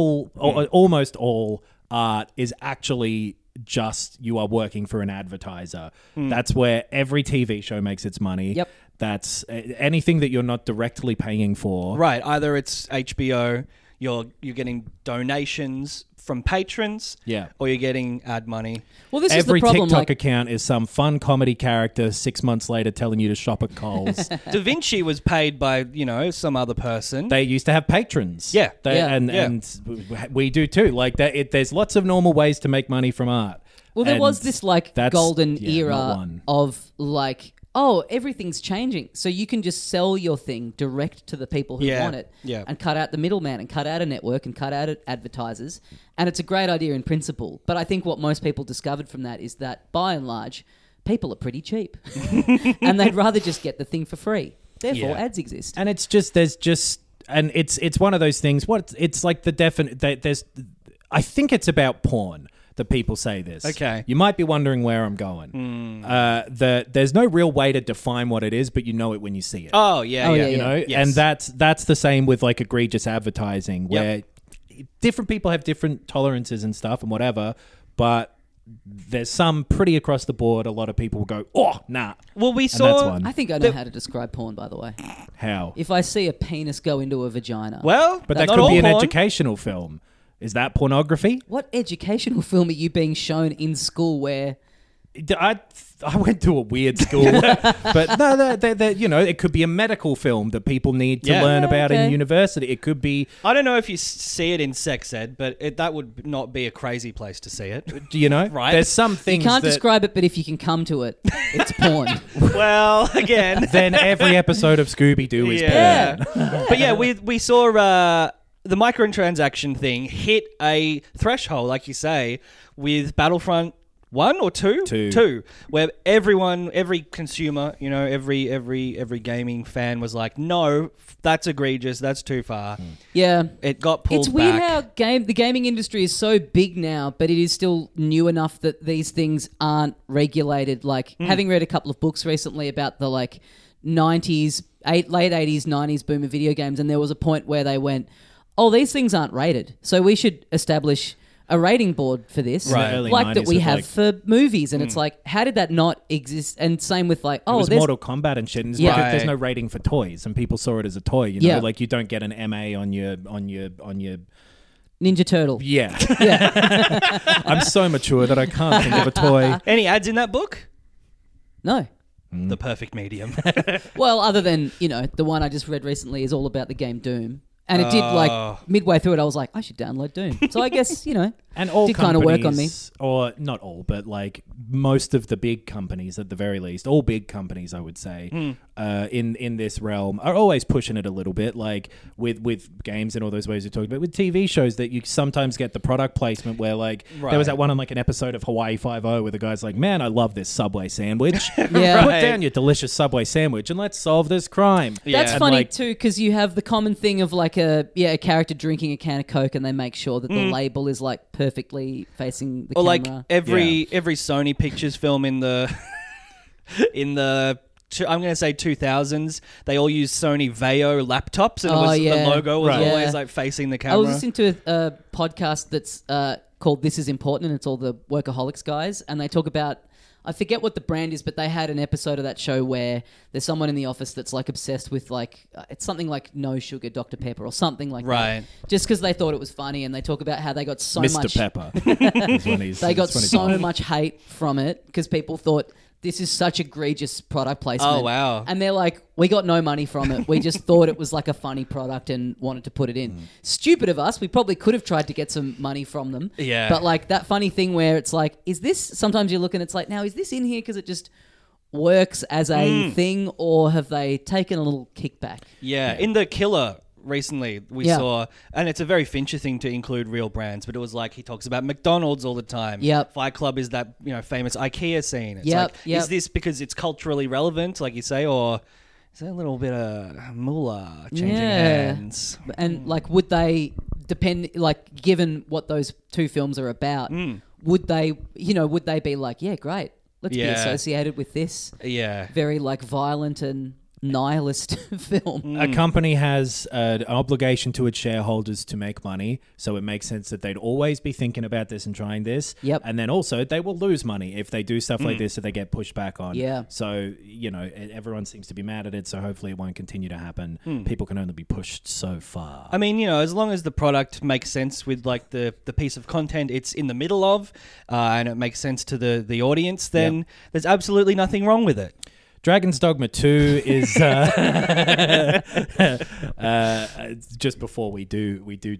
F: Almost all art is actually just you are working for an advertiser. That's where every TV show makes its money.
D: Yep.
F: That's anything that you're not directly paying for.
E: Right. Either it's HBO, you're getting donations from patrons,
F: Yeah.
E: or you're getting ad money.
D: Well, this
F: Every
D: is the problem.
F: TikTok
D: Like,
F: account is some fun comedy character 6 months later telling you to shop at Kohl's.
E: Da Vinci was paid by, some other person.
F: They used to have patrons.
E: Yeah.
F: And we do too. Like that. There's lots of normal ways to make money from art.
D: well, there
F: And
D: was this like
F: that's-
D: golden
F: yeah, not
D: era
F: one.
D: of like, oh, everything's changing, so you can just sell your thing direct to the people who
E: Yeah,
D: want it,
E: yeah.
D: and cut out the middleman, and cut out a network, and cut out advertisers. And it's a great idea in principle, but I think what most people discovered from that is that by and large, people are pretty cheap, and they'd rather just get the thing for free. Therefore,
E: Yeah.
D: ads exist.
F: And it's just it's one of those things. It's like the definite. There's, I think it's about porn that people say this.
E: Okay.
F: You might be wondering where I'm going. There's no real way to define what it is, but you know it when you see it.
E: Oh, yeah,
D: Oh,
E: yeah.
D: yeah,
F: You know,
E: Yes.
F: and that's the same with like egregious advertising, where different people have different tolerances and stuff and whatever, but there's some pretty across the board. A lot of people will go, oh, nah.
E: Well, we
F: And that's
E: saw...
F: one.
D: I think I know how to describe porn, by the way.
F: How?
D: If I see a penis go into a vagina,
E: Well,
F: But that
E: not
F: could
E: all
F: be an
E: porn.
F: educational film. Is that pornography?
D: what educational film are you being shown in school where...
F: I went to a weird school, but no, it could be a medical film that people need to
E: Yeah.
F: learn
D: Yeah,
F: about
D: okay.
F: in university. It could be,
E: I don't know if you see it in sex ed, but that would not be a crazy place to see it. Right.
F: There's some
D: You
F: things
D: can't
F: that
D: describe it, but if you can come to it, it's porn.
E: Well, again...
F: then every episode of Scooby-Doo is
E: Yeah.
F: porn.
E: But yeah, we saw the microtransaction thing hit a threshold, like you say, with Battlefront 1 or 2?
F: Two.
E: Where every consumer, every gaming fan was like, no, that's egregious, that's too far.
D: Yeah.
E: It got pulled
D: It's weird
E: back.
D: how the gaming industry is so big now, but it is still new enough that these things aren't regulated. Like, having read a couple of books recently about the like 90s, late 80s, 90s boom of video games, and there was a point where they went, oh, these things aren't rated, so we should establish a rating board for this,
E: Right.
F: Early
D: like that
F: 90s
D: we
F: with,
D: have
F: like-
D: for movies. And it's like, how did that not exist? And same with like,
F: It
D: oh,
F: was
D: there's
F: Mortal Kombat and shit. And it's
D: Yeah.
F: because there's
E: Right.
F: no rating for toys, and people saw it as a toy. You know,
D: Yeah.
F: like you don't get an MA on your.
D: Ninja Turtle.
F: Yeah, I'm so mature that I can't think of a toy.
E: Any ads in that book?
D: No.
E: The perfect medium.
D: Well, other than, the one I just read recently is all about the game Doom. And it did,
E: Oh.
D: like, midway through it, I was like, I should download Doom. So I guess,
F: And all
D: did kind of work on me.
F: companies, or not all, but like most of the big companies at the very least, all big companies, I would say, in this realm are always pushing it a little bit, like with games and all those ways we talked about, with TV shows that you sometimes get the product placement where like there was
E: Right.
F: that one on like an episode of Hawaii Five-0 where the guy's like, man, I love this Subway sandwich.
D: Yeah.
F: Put
E: Right.
F: down your delicious Subway sandwich and let's solve this crime.
D: That's
F: And,
D: funny
F: like,
D: too, because you have the common thing of like a character drinking a can of Coke, and they make sure that the label is like perfectly facing the
E: Or like
D: camera.
E: every Sony Pictures film in the I'm going to say 2000s, they all used Sony Vaio laptops, and
D: Oh, yeah.
E: the logo was
F: Right.
E: always
D: Yeah.
E: like facing the
D: I
E: camera.
D: was listening to a podcast that's called This Is Important, and it's all the Workaholics guys, and they talk about, I forget what the brand is, but they had an episode of that show where there's someone in the office that's like obsessed with like, it's something like no sugar Dr. Pepper or something like
E: Right.
D: that. Just because they thought it was funny, and they talk about how they got so
F: Mr.
D: much...
F: Pepper. is when he's-
D: They got
F: it's when he's
D: so
F: on.
D: much hate from it because people thought this is such egregious product placement.
E: Oh, wow.
D: And they're like, we got no money from it. We just thought it was like a funny product and wanted to put it in. Stupid of us. We probably could have tried to get some money from them.
E: Yeah.
D: But like that funny thing where it's like, is this, sometimes you look and it's like, now is this in here because it just works as a thing, or have they taken a little kickback?
E: Yeah, in The Killer recently we
D: Yeah.
E: saw, and it's a very Fincher thing to include real brands, but it was like he talks about McDonald's all the time.
D: Yep.
E: Fight Club is that famous IKEA scene. It's
D: Yep,
E: like,
D: yep.
E: is this because it's culturally relevant, like you say, or is there a little bit of moolah changing hands?
D: And like, would they depend? Like, given what those two films are about, would they be like, yeah, great, let's be
E: Yeah.
D: associated with this
E: Yeah.
D: very like violent and nihilist film.
F: A company has an obligation to its shareholders to make money, so it makes sense that they'd always be thinking about this and trying this.
D: Yep.
F: And then also they will lose money if they do stuff like this that they get pushed back on.
D: Yeah.
F: So, everyone seems to be mad at it, so hopefully it won't continue to happen. People can only be pushed so far.
E: I mean, as long as the product makes sense with like the piece of content it's in the middle of, and it makes sense to the audience, then there's absolutely nothing wrong with it.
F: Dragon's Dogma 2 is just before we do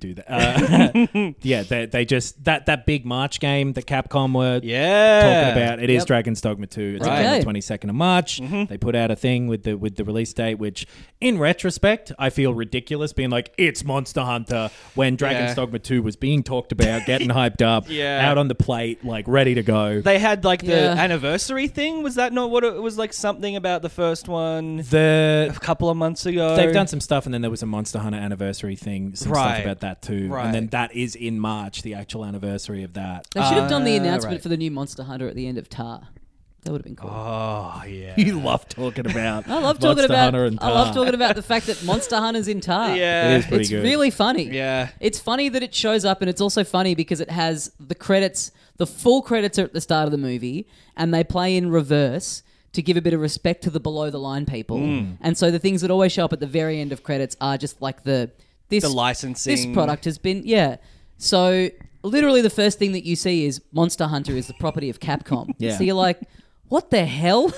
F: that. They just that big March game that Capcom were talking about. It is Dragon's Dogma 2. It's on the 22nd of March. They put out a thing with the release date, which in retrospect I feel ridiculous, being like it's Monster Hunter when Dragon's Dogma 2 was being talked about, getting hyped up, out on the plate, like ready to go.
E: They had like the anniversary thing. Was that not what it was like? Something about the first one a couple of months ago.
F: They've done some stuff, and then there was a Monster Hunter anniversary thing, some stuff about that too. And then that is in March, the actual anniversary of that.
D: They should have done the announcement for the new Monster Hunter at the end of Tar. That would have been cool.
E: Oh yeah,
F: you love talking about.
D: I love talking about. I love talking about the fact that Monster Hunter's in Tar.
E: Yeah,
F: it is pretty
D: it's
F: good.
D: really funny.
E: Yeah,
D: it's funny that it shows up, and it's also funny because it has the credits. The full credits are at the start of the movie, and they play in reverse to give a bit of respect to the below the line people. And so the things that always show up at the very end of credits are just like the
E: licensing.
D: This product has been So literally the first thing that you see is Monster Hunter is the property of Capcom. So you're like, what the hell?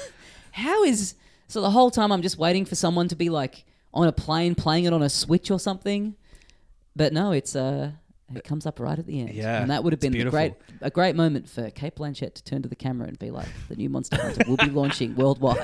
D: So the whole time I'm just waiting for someone to be like on a plane playing it on a Switch or something. But no, it comes up right at the end.
E: Yeah,
D: and that would have been
E: beautiful.
D: a great moment for Cate Blanchett to turn to the camera and be like, the new Monster Hunter will be launching worldwide.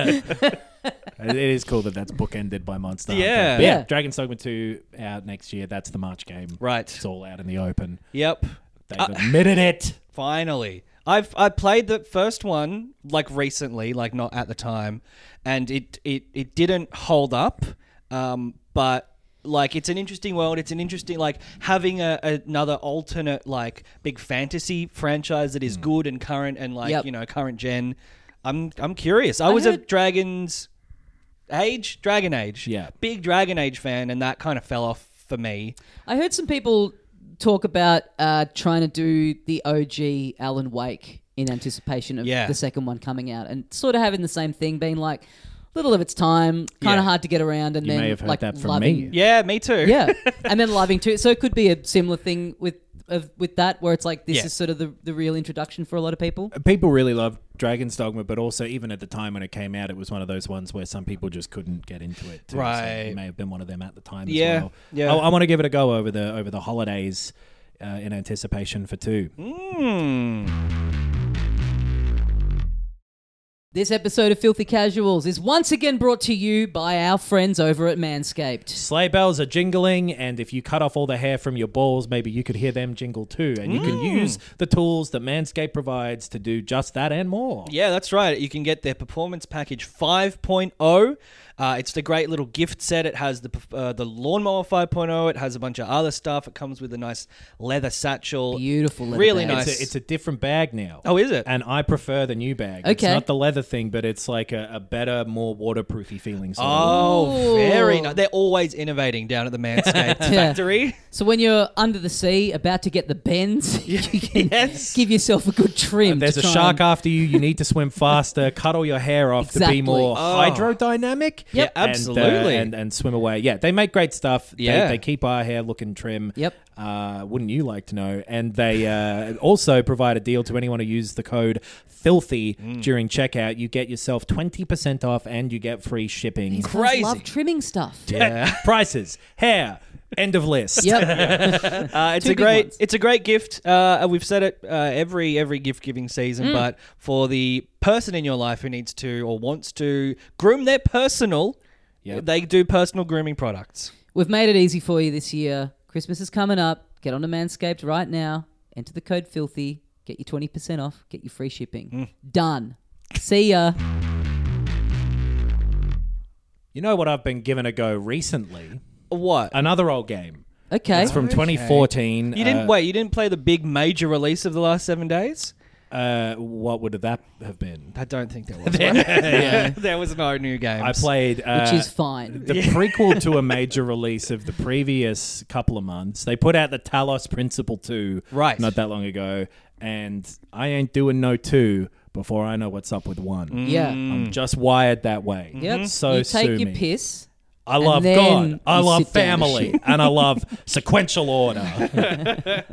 F: It is cool that that's bookended by Monster Hunter.
E: Yeah.
F: But yeah, Dragon's Dogma 2 out next year. That's the March game.
E: Right.
F: It's all out in the open.
E: Yep.
F: They've admitted it.
E: Finally. I played the first one like recently, like not at the time, and it didn't hold up, but like it's an interesting world. It's an interesting like having another alternate like big fantasy franchise that is good and current and like current gen. I'm curious. I was a Dragon Age, big Dragon Age fan, and that kind of fell off for me.
D: I heard some people talk about trying to do the OG Alan Wake in anticipation of the second one coming out, and sort of having the same thing, being like little of its time, kind of hard to get around, and
F: you
D: then
F: may have heard
D: like
F: that from
D: loving.
F: me.
E: Yeah, me too.
D: Yeah, and then loving too. So it could be a similar thing with that, where it's like this is sort of the real introduction for a lot of people.
F: People really love Dragon's Dogma, but also even at the time when it came out, it was one of those ones where some people just couldn't get into it too.
E: Right.
F: So you may have been one of them at the time as
E: Yeah.
F: well.
E: Yeah.
F: I want to give it a go over the holidays in anticipation for 2.
D: This episode of Filthy Casuals is once again brought to you by our friends over at Manscaped.
F: Sleigh bells are jingling, and if you cut off all the hair from your balls, maybe you could hear them jingle too. And you can use the tools that Manscaped provides to do just that and more.
E: Yeah, that's right. You can get their Performance Package 5.0. It's the great little gift set. It has the Lawnmower 5.0. It has a bunch of other stuff. It comes with a nice leather satchel.
D: Beautiful leather
E: Really
D: bag.
E: nice.
F: It's a different bag now.
E: Oh, is it?
F: And I prefer the new bag. It's
D: Okay.
F: not the leather thing, but it's like a better, more waterproofy feeling. Sort of.
E: Oh, very
D: Ooh.
E: nice. They're always innovating down at the Manscaped factory.
D: So when you're under the sea, about to get the bends, you can give yourself a good trim.
F: There's
D: to
F: a
D: try
F: shark
D: and-
F: after you. You need to swim faster. Cut all your hair off to
D: Exactly.
F: be more
E: Oh.
F: hydrodynamic.
E: Yep.
F: And,
E: Absolutely.
F: and swim away. Yeah, they make great stuff.
E: Yeah.
F: They keep our hair looking trim.
D: Yep.
F: Wouldn't you like to know? And they also provide a deal to anyone who uses the code FILTHY during checkout. You get yourself 20% off and you get free shipping.
D: These guys
E: Crazy.
D: love trimming stuff.
E: Yeah.
F: Prices, hair, end of list.
D: Yep.
E: It's
D: Two
E: a
D: big
E: great
D: ones.
E: it's a great gift. We've said it every gift giving season, but for the person in your life who needs to or wants to groom their personal, they do personal grooming products.
D: We've made it easy for you this year. Christmas is coming up. Get onto Manscaped right now. Enter the code FILTHY. Get your 20% off. Get your free shipping. Done. See ya.
F: You know what I've been given a go recently?
E: What?
F: Another old game.
D: Okay.
F: It's from 2014.
E: You didn't play the big major release of the last 7 days?
F: What would that have been?
E: I don't think there was one. There was no new games.
F: I played...
D: Which is fine.
F: the prequel to a major release of the previous couple of months. They put out the Talos Principle 2 not that long ago, and I ain't doing no 2 before I know what's up with 1.
D: Yeah.
F: I'm just wired that way.
D: Yep.
F: So
D: you take
F: sue
D: your
F: me.
D: piss.
F: I love
D: then
F: God. I
D: you
F: love
D: sit down and
F: family.
D: shit.
F: And I love sequential order.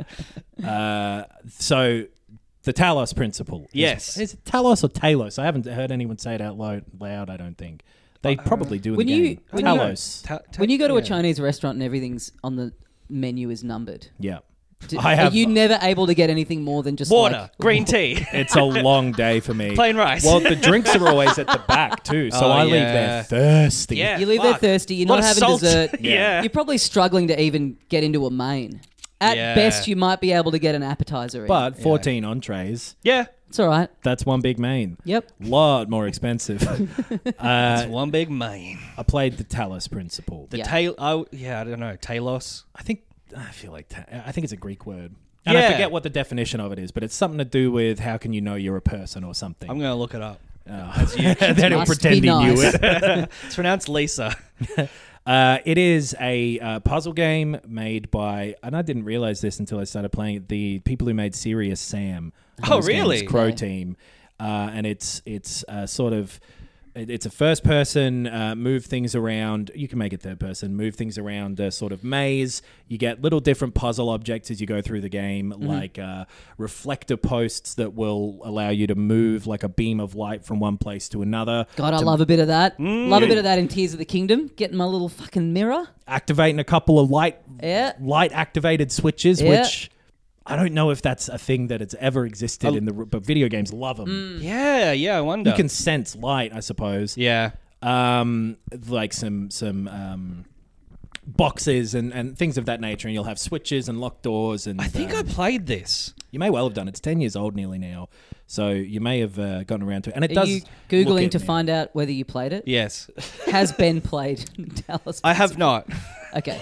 F: So the Talos Principle.
E: Yes.
F: Is it Talos or Talos? I haven't heard anyone say it out loud, I don't think. They probably do in
D: when
F: the
D: you-
F: game.
D: when you-
F: Talos.
D: When you go to a Chinese restaurant and everything's on the menu is numbered,
F: Yeah.
D: are you never able to get anything more than just
E: Water,
D: like,
E: green tea.
F: It's a long day for me.
E: Plain rice.
F: Well, the drinks are always at the back too, so
E: Oh,
F: I leave
E: yeah.
F: there thirsty.
E: Yeah.
D: You leave there
E: Fuck.
D: thirsty. You're
E: Lot
D: not
E: of
D: having
E: salt.
D: dessert.
E: Yeah.
D: You're probably struggling to even get into a main. At
E: Yeah.
D: best, you might be able to get an appetizer.
F: But 14 entrees,
E: Yeah.
D: it's all right.
F: that's one big main.
D: Yep.
F: Lot more expensive.
E: It's one big main.
F: I played the Talos Principle.
E: The
D: Yeah.
E: I don't know. Talos.
F: I think it's a Greek word. And I
E: Yeah.
F: forget what the definition of it is, but it's something to do with how can you know you're a person or something.
E: I'm going to look it up.
F: Then he'll
D: Must
F: pretend
D: be
F: he knew
D: nice.
F: it.
E: It's pronounced Lisa.
F: It is a puzzle game made by, and I didn't realize this until I started playing it, the people who made Serious Sam.
E: Oh,
F: Those games,
E: really?
F: Crow
D: Okay.
F: Team. And it's sort of... It's a first person, move things around. You can make it third person, move things around a sort of maze. You get little different puzzle objects as you go through the game, like reflector posts that will allow you to move like a beam of light from one place to another.
D: God, I love a bit of that. Love a bit of that in Tears of the Kingdom. Getting my little fucking mirror.
F: Activating a couple of light
D: Yeah.
F: switches,
D: Yeah.
F: which I don't know if that's a thing that has ever existed but video games love them.
E: Yeah, I wonder.
F: You can sense light, I suppose.
E: Yeah.
F: Like some boxes and things of that nature, and you'll have switches and locked doors. And
E: I think I played this.
F: you may well have done. It's 10 years old nearly now, so you may have gotten around to it. And it
D: Are
F: does.
D: you
F: look
D: Googling
F: it
D: to
F: now.
D: find out whether you played it?
E: Yes.
D: Has Ben played Dallas?
E: I have not.
D: Okay.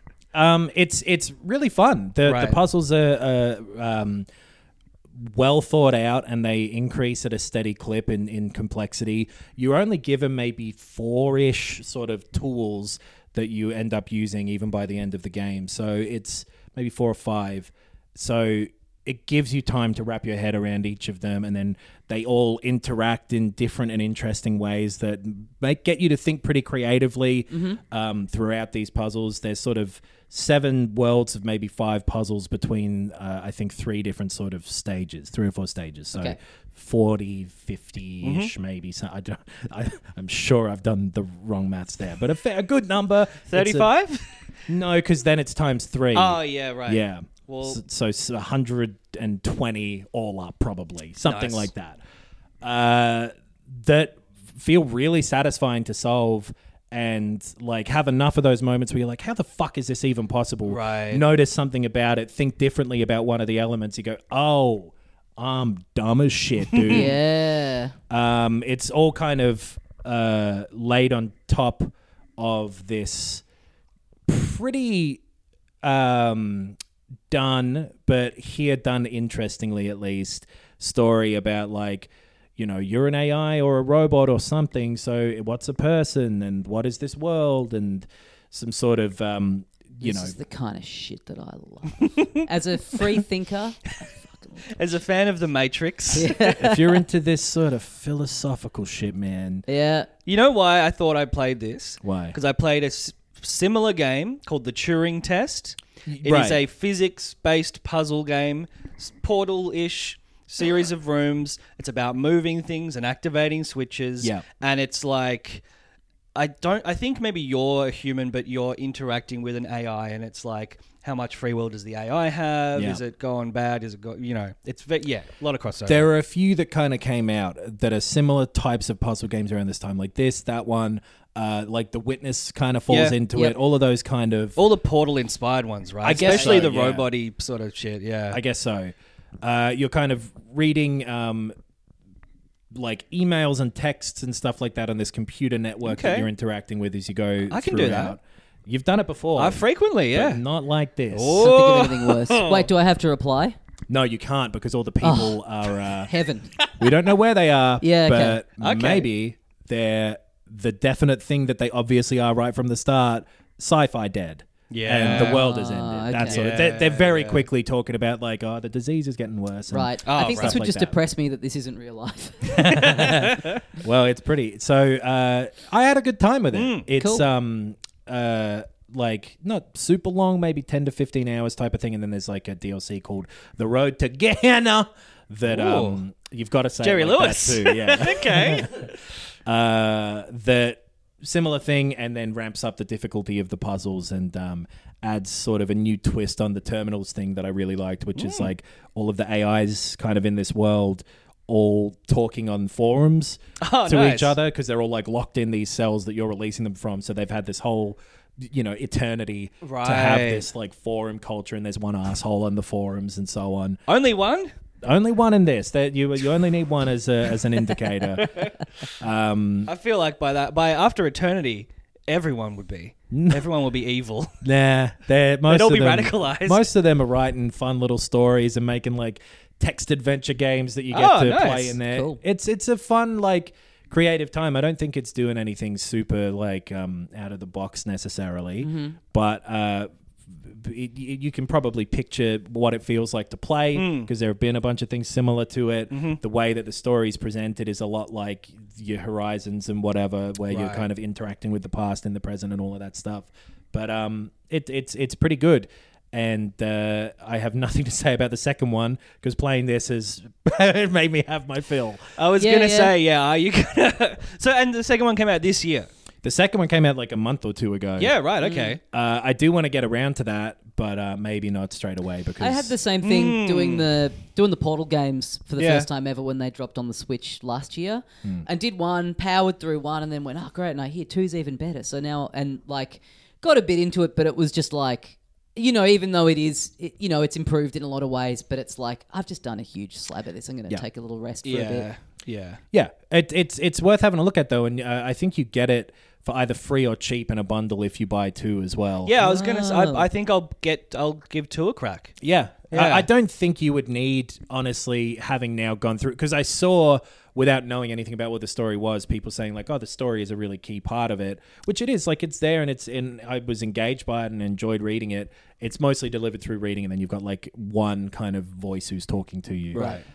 F: It's really fun. The
E: Right.
F: puzzles are well thought out, and they increase at a steady clip in complexity. You're only given maybe 4-ish sort of tools that you end up using even by the end of the game. So it's maybe 4 or 5. So it gives you time to wrap your head around each of them, and then they all interact in different and interesting ways that get you to think pretty creatively throughout these puzzles. There's sort of 7 worlds of maybe 5 puzzles between, I think, 3 different sort of stages, 3 or 4 stages. So
D: Okay.
F: 40, 50-ish maybe. So I'm sure I've done the wrong maths there, but a good number.
E: 35?
F: No, because then it's times 3.
E: Oh, yeah, right.
F: Yeah.
E: Well-
F: So 120 all up, probably. Something
E: Nice.
F: like that. That feel really satisfying to solve, and like have enough of those moments where you're like, how the fuck is this even possible?
E: Right.
F: Notice something about it, think differently about one of the elements. You go, oh, I'm dumb as shit, dude.
D: Yeah.
F: It's all kind of laid on top of this pretty done, but here done interestingly at least, story about like, you know, you're an AI or a robot or something, so what's a person and what is this world, and some sort of
D: This is the kind of shit that I love. As a free thinker,
E: As a fan of The Matrix.
F: if you're into this sort of philosophical shit, man.
D: yeah.
E: You know why I thought I played this?
F: Why?
E: Because I played a similar game called The Turing Test. It is
F: Right.
E: a physics-based puzzle game, Portal-ish series of rooms. It's about moving things and activating switches.
F: Yeah.
E: And it's like, I think maybe you're a human, but you're interacting with an AI, and it's like, how much free will does the AI have?
F: Yeah.
E: Is it going bad? Is it it's a lot of crossover.
F: There are a few that kind of came out that are similar types of puzzle games around this time, like this, that one, like The Witness kind of falls
E: Yeah.
F: into
D: Yep.
F: it. All of those kind of...
E: all the Portal-inspired ones, right?
F: I guess
E: Especially
F: so,
E: the
F: yeah.
E: robot-y sort of shit, yeah.
F: I guess so. You're kind of reading like emails and texts and stuff like that on this computer network that
E: Okay.
F: you're interacting with as you go
E: I can do
F: throughout. You've done it before.
E: I frequently, yeah.
F: But not like this.
D: Can't think of anything worse. Wait, do I have to reply?
F: No, you can't because all the people are.
D: Heaven.
F: We don't know where they are.
D: Yeah, okay.
F: But maybe they're the definite thing that they obviously are right from the start. Sci-fi dead.
E: Yeah.
F: And the world has ended.
D: okay.
F: That sort of. They're very quickly talking about like, the disease is getting worse. And
D: Right. I think this
F: stuff
D: would
F: like
D: just
F: that.
D: depress me that this isn't real life.
F: Well, it's pretty. So I had a good time with it. It's
D: Cool.
F: like not super long, maybe 10 to 15 hours type of thing, and then there's like a DLC called The Road to Gehenna that you've got to say
E: Jerry
F: it like
E: Lewis.
F: that too. Yeah.
E: Okay.
F: That similar thing, and then ramps up the difficulty of the puzzles and adds sort of a new twist on the terminals thing that I really liked, which is like all of the AIs kind of in this world all talking on forums to
E: nice.
F: each other because they're all like locked in these cells that you're releasing them from. So they've had this whole, eternity to have
E: Right.
F: this like forum culture, and there's one asshole on the forums and so on.
E: Only one?
F: Only one in this. That you only need one as an indicator.
E: I feel like by after eternity, everyone would be. Everyone will be evil.
F: Nah, most
E: all
F: of
E: be
F: them,
E: radicalized.
F: Most of them are writing fun little stories and making like text adventure games that you get to
E: nice.
F: play in there.
D: Cool.
F: It's a fun like creative time. I don't think it's doing anything super like out of the box necessarily, but you can probably picture what it feels like to play because there have been a bunch of things similar to it. The way that the story is presented is a lot like your Horizons and whatever, where you're kind of interacting with the past and the present and all of that stuff. But it's pretty good. And I have nothing to say about the second one because playing this has made me have my fill.
E: I was
D: Yeah,
E: gonna
D: yeah.
E: say, are you gonna? So, and the second one came out this year.
F: The second one came out like a month or two ago.
E: Yeah, right. Okay.
F: I do want to get around to that, but maybe not straight away because
D: I had the same thing doing the Portal games for the
E: Yeah.
D: first time ever when they dropped on the Switch last year, and did one, powered through one, and then went, oh great, and I hear two's even better. So now and like got a bit into it, but it was just like. Even though it's improved in a lot of ways, but it's like, I've just done a huge slab at this. I'm going to take a little rest for a bit.
E: Yeah.
F: Yeah, it's worth having a look at though, and I think you get it for either free or cheap in a bundle if you buy two as well.
E: Yeah, I was gonna say. I think I'll give two a crack.
F: Yeah.
E: Yeah.
F: I don't think you would need, honestly, having now gone through, because I saw, without knowing anything about what the story was, people saying like, oh, the story is a really key part of it, which it is. Like, it's there, and I was engaged by it and enjoyed reading it. It's mostly delivered through reading, and then you've got like one kind of voice who's talking to you.
E: Right.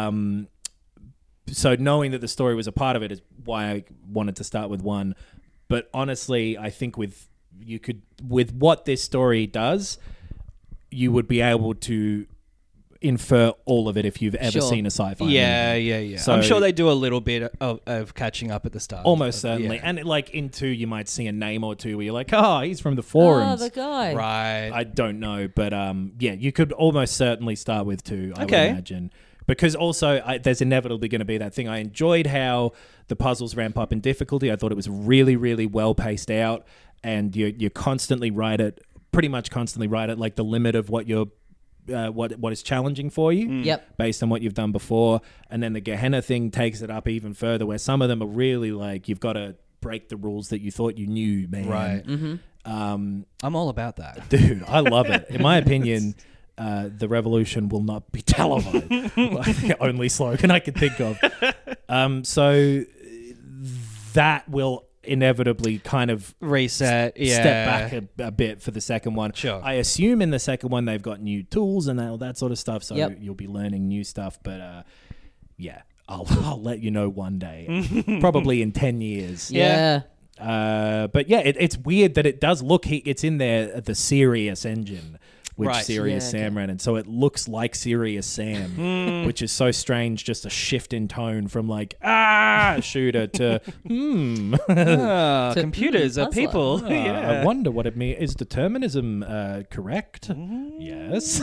F: So knowing that the story was a part of it is why I wanted to start with one. But honestly, I think with what this story does, you would be able to infer all of it if you've ever
D: Sure.
F: seen a sci-fi
E: Yeah,
F: movie.
E: yeah.
F: So-
E: I'm sure they do a little bit of catching up at the start.
F: Almost certainly.
E: Yeah.
F: And like in two, you might see a name or two where you're like, he's from the
D: Oh,
F: forums.
D: the guy.
E: Right.
F: I don't know, but yeah, you could almost certainly start with two, I
E: Okay.
F: would imagine. Because also, there's inevitably going to be that thing. I enjoyed how the puzzles ramp up in difficulty. I thought it was really, really well paced out, and you constantly pretty much constantly right at like the limit of what you're what is challenging for you.
D: Yep.
F: Based on what you've done before. And then the Gehenna thing takes it up even further, where some of them are really like, you've got to break the rules that you thought you knew, man.
E: Right.
F: Um,
E: I'm all about that.
F: dude, I love it. In my opinion, the revolution will not be televised. The only slogan I can think of. So that will inevitably kind of
E: Reset. Yeah.
F: step back a bit for the second one.
E: Sure.
F: I assume in the second one they've got new tools and all that sort of stuff, so
D: Yep.
F: you'll be learning new stuff. But yeah, I'll let you know one day, probably in 10 years.
D: Yeah.
F: But yeah, it's weird that it does look. It's in there, the Sirius engine, which
E: Right.
F: Sirius
D: Yeah,
F: Sam ran, and so it looks like Sirius Sam, which is so strange. Just a shift in tone from like shooter to
E: Computers are
D: puzzler.
E: people.
F: I wonder what it means. Is determinism correct? Yes.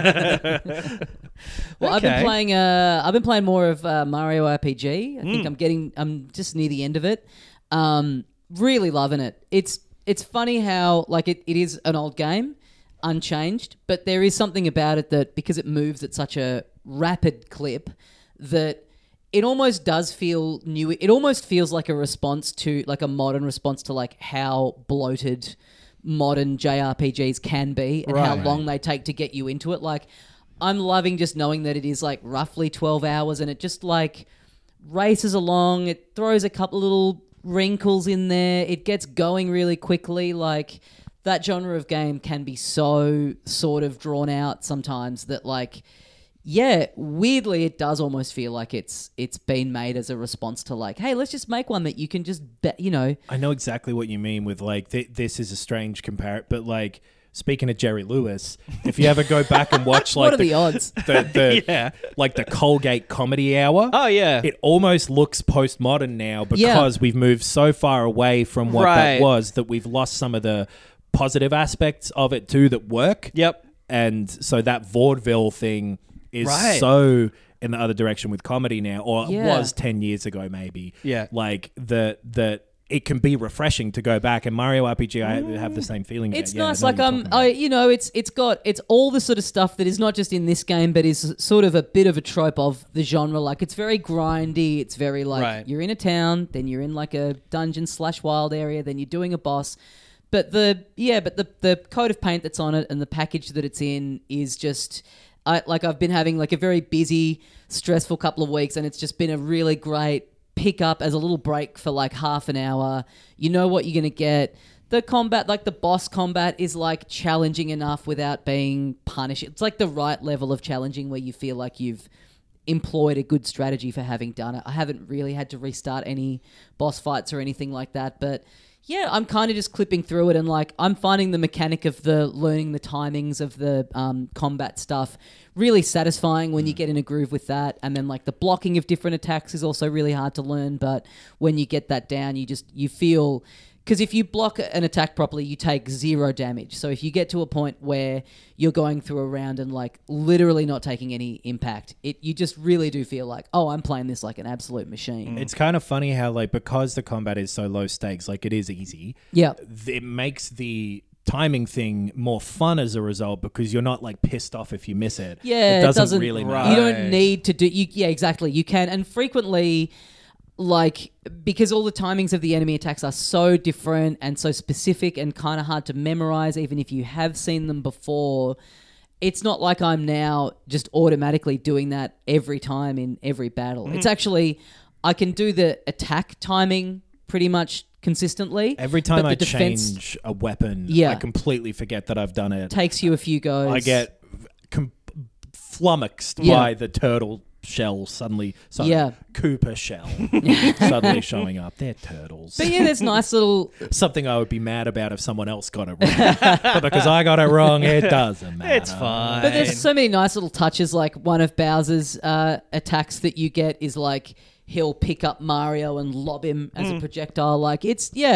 D: Well,
E: Okay.
D: I've been playing more of Mario RPG. I think I'm just near the end of it. Really loving it. It's funny how like it is an old game, unchanged, but there is something about it that because it moves at such a rapid clip that it almost does feel new. It almost feels like a response to like a modern response to like how bloated modern JRPGs can be and how long they take to get you into it. Like I'm loving just knowing that it is like roughly 12 hours and it just like races along. It throws a couple little wrinkles in there. It gets going really quickly. Like that genre of game can be so sort of drawn out sometimes that like, yeah, weirdly it does almost feel like it's been made as a response to like, hey, let's just make one that you can just
F: I know exactly what you mean with like this is a strange comparison, but like speaking of Jerry Lewis, if you ever go back and watch like
D: what are the odds?
F: The like the Colgate Comedy Hour.
E: Oh yeah.
F: It almost looks postmodern now because we've moved so far away from what that was that we've lost some of the positive aspects of it too that work.
E: Yep.
F: And so that vaudeville thing is so in the other direction with comedy now, or it was 10 years ago maybe.
E: Yeah.
F: Like that it can be refreshing to go back, and Mario RPG I have the same feeling.
D: It's nice, like it's all the sort of stuff that is not just in this game, but is sort of a bit of a trope of the genre. Like it's very grindy. It's very like you're in a town, then you're in like a dungeon/wild area, then you're doing a boss. But the coat of paint that's on it and the package that it's in is just. I've been having like a very busy, stressful couple of weeks, and it's just been a really great pick up as a little break for like half an hour. You know what you're going to get. The combat, like the boss combat, is like challenging enough without being punished. It's like the right level of challenging where you feel like you've employed a good strategy for having done it. I haven't really had to restart any boss fights or anything like that, but yeah, I'm kind of just clipping through it and like I'm finding the mechanic of the learning the timings of the combat stuff really satisfying when you get in a groove with that. And then like the blocking of different attacks is also really hard to learn, but when you get that down, you feel... Because if you block an attack properly, you take 0 damage. So if you get to a point where you're going through a round and like literally not taking any impact, you just really do feel like, oh, I'm playing this like an absolute machine.
F: It's kind of funny how like because the combat is so low stakes, like it is easy.
D: Yeah,
F: it makes the timing thing more fun as a result because you're not like pissed off if you miss it.
D: Yeah,
F: it doesn't really matter.
D: You don't need to do. Yeah, exactly. You can, and frequently. Like, because all the timings of the enemy attacks are so different and so specific and kind of hard to memorize, even if you have seen them before, it's not like I'm now just automatically doing that every time in every battle. It's actually, I can do the attack timing pretty much consistently.
F: Every time I change a weapon, I completely forget that I've done it.
D: Takes you a few goes.
F: I get flummoxed by the turtle shell Cooper shell suddenly showing up. They're turtles.
D: But yeah, there's nice little...
F: Something I would be mad about if someone else got it wrong. But because I got it wrong, it doesn't matter.
E: It's fine.
D: But there's so many nice little touches, like one of Bowser's attacks that you get is like he'll pick up Mario and lob him as a projectile. Like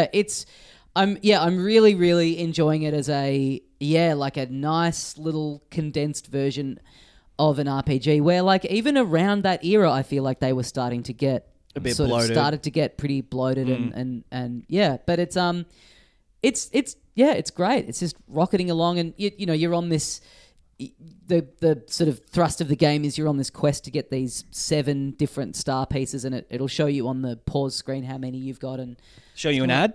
D: I'm really, really enjoying it as a nice little condensed version of an RPG where like even around that era I feel like they were starting to get
E: a bit
D: bloated. Started to get pretty bloated and but it's great. It's just rocketing along and you're on this the sort of thrust of the game is you're on this quest to get these 7 different star pieces and it'll show you on the pause screen how many you've got and
E: show you an ad?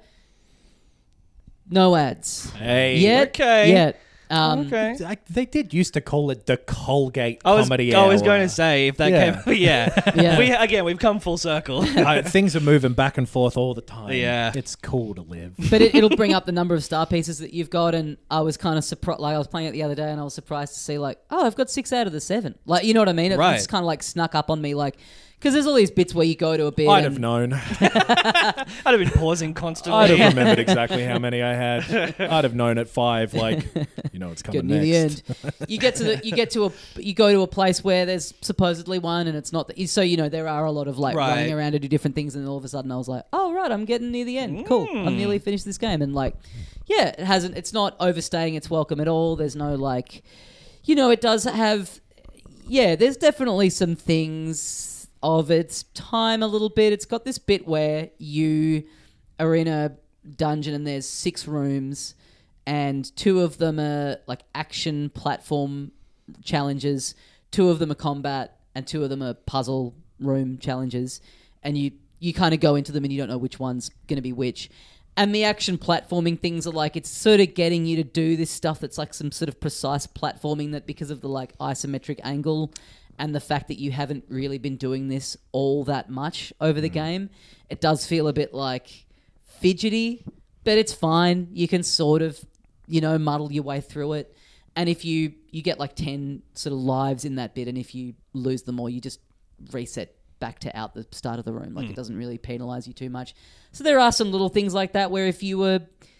D: No ads.
F: Hey.
D: Yet.
E: Okay.
F: They did used to call it the Colgate Comedy Hour.
E: I was going to say if that came... Yeah. We've come full circle.
F: Things are moving back and forth all the time.
E: Yeah.
F: It's cool to live.
D: But it'll bring up the number of star pieces that you've got and I was kind of surprised... Like I was playing it the other day and I was surprised to see like, oh, I've got 6 out of the 7. Like, you know what I mean? It's kind of like snuck up on me like... Because there's all these bits where you go to a bit.
F: I'd have known.
E: I'd have been pausing constantly.
F: I'd have remembered exactly how many I had. I'd have known at 5, like, it's coming next.
D: Near the end. You go to a place where there's supposedly one and it's not. So there are a lot of like running around to do different things, and all of a sudden I was like, oh right, I'm getting near the end. Cool, I'm nearly finished this game, and like, yeah, it's not overstaying its welcome at all. There's no like, it does have, there's definitely some things of its time a little bit. It's got this bit where you are in a dungeon and there's 6 rooms and 2 of them are like action platform challenges, 2 of them are combat and 2 of them are puzzle room challenges, and you kind of go into them and you don't know which one's going to be which. And the action platforming things are like, it's sort of getting you to do this stuff that's like some sort of precise platforming that because of the like isometric angle and the fact that you haven't really been doing this all that much over the game, it does feel a bit like fidgety, but it's fine. You can sort of, muddle your way through it. And if you get like 10 sort of lives in that bit, and if you lose them all, you just reset back to out the start of the room. Like it doesn't really penalize you too much. So there are some little things like that where if you were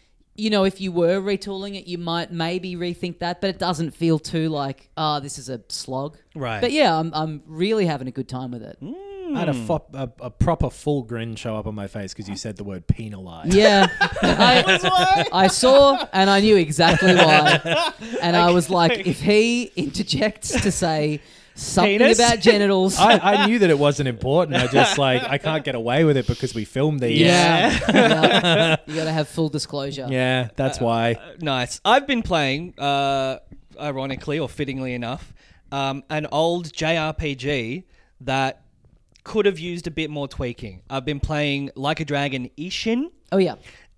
D: retooling it, you might maybe rethink that, but it doesn't feel too like, this is a slog.
E: Right.
D: But yeah, I'm really having a good time with it.
F: I had a proper full grin show up on my face because you said the word penalise.
D: Yeah. I saw and I knew exactly why. And I was like, if he interjects to say something
E: Penis?
D: about genitals.
F: I knew that it wasn't important. I just I can't get away with it because we filmed these.
D: Yeah. You got to have full disclosure.
F: Yeah, that's why.
E: Nice. I've been playing, ironically or fittingly enough, an old JRPG that could have used a bit more tweaking. I've been playing Like a Dragon Ishin.
D: Oh, yeah.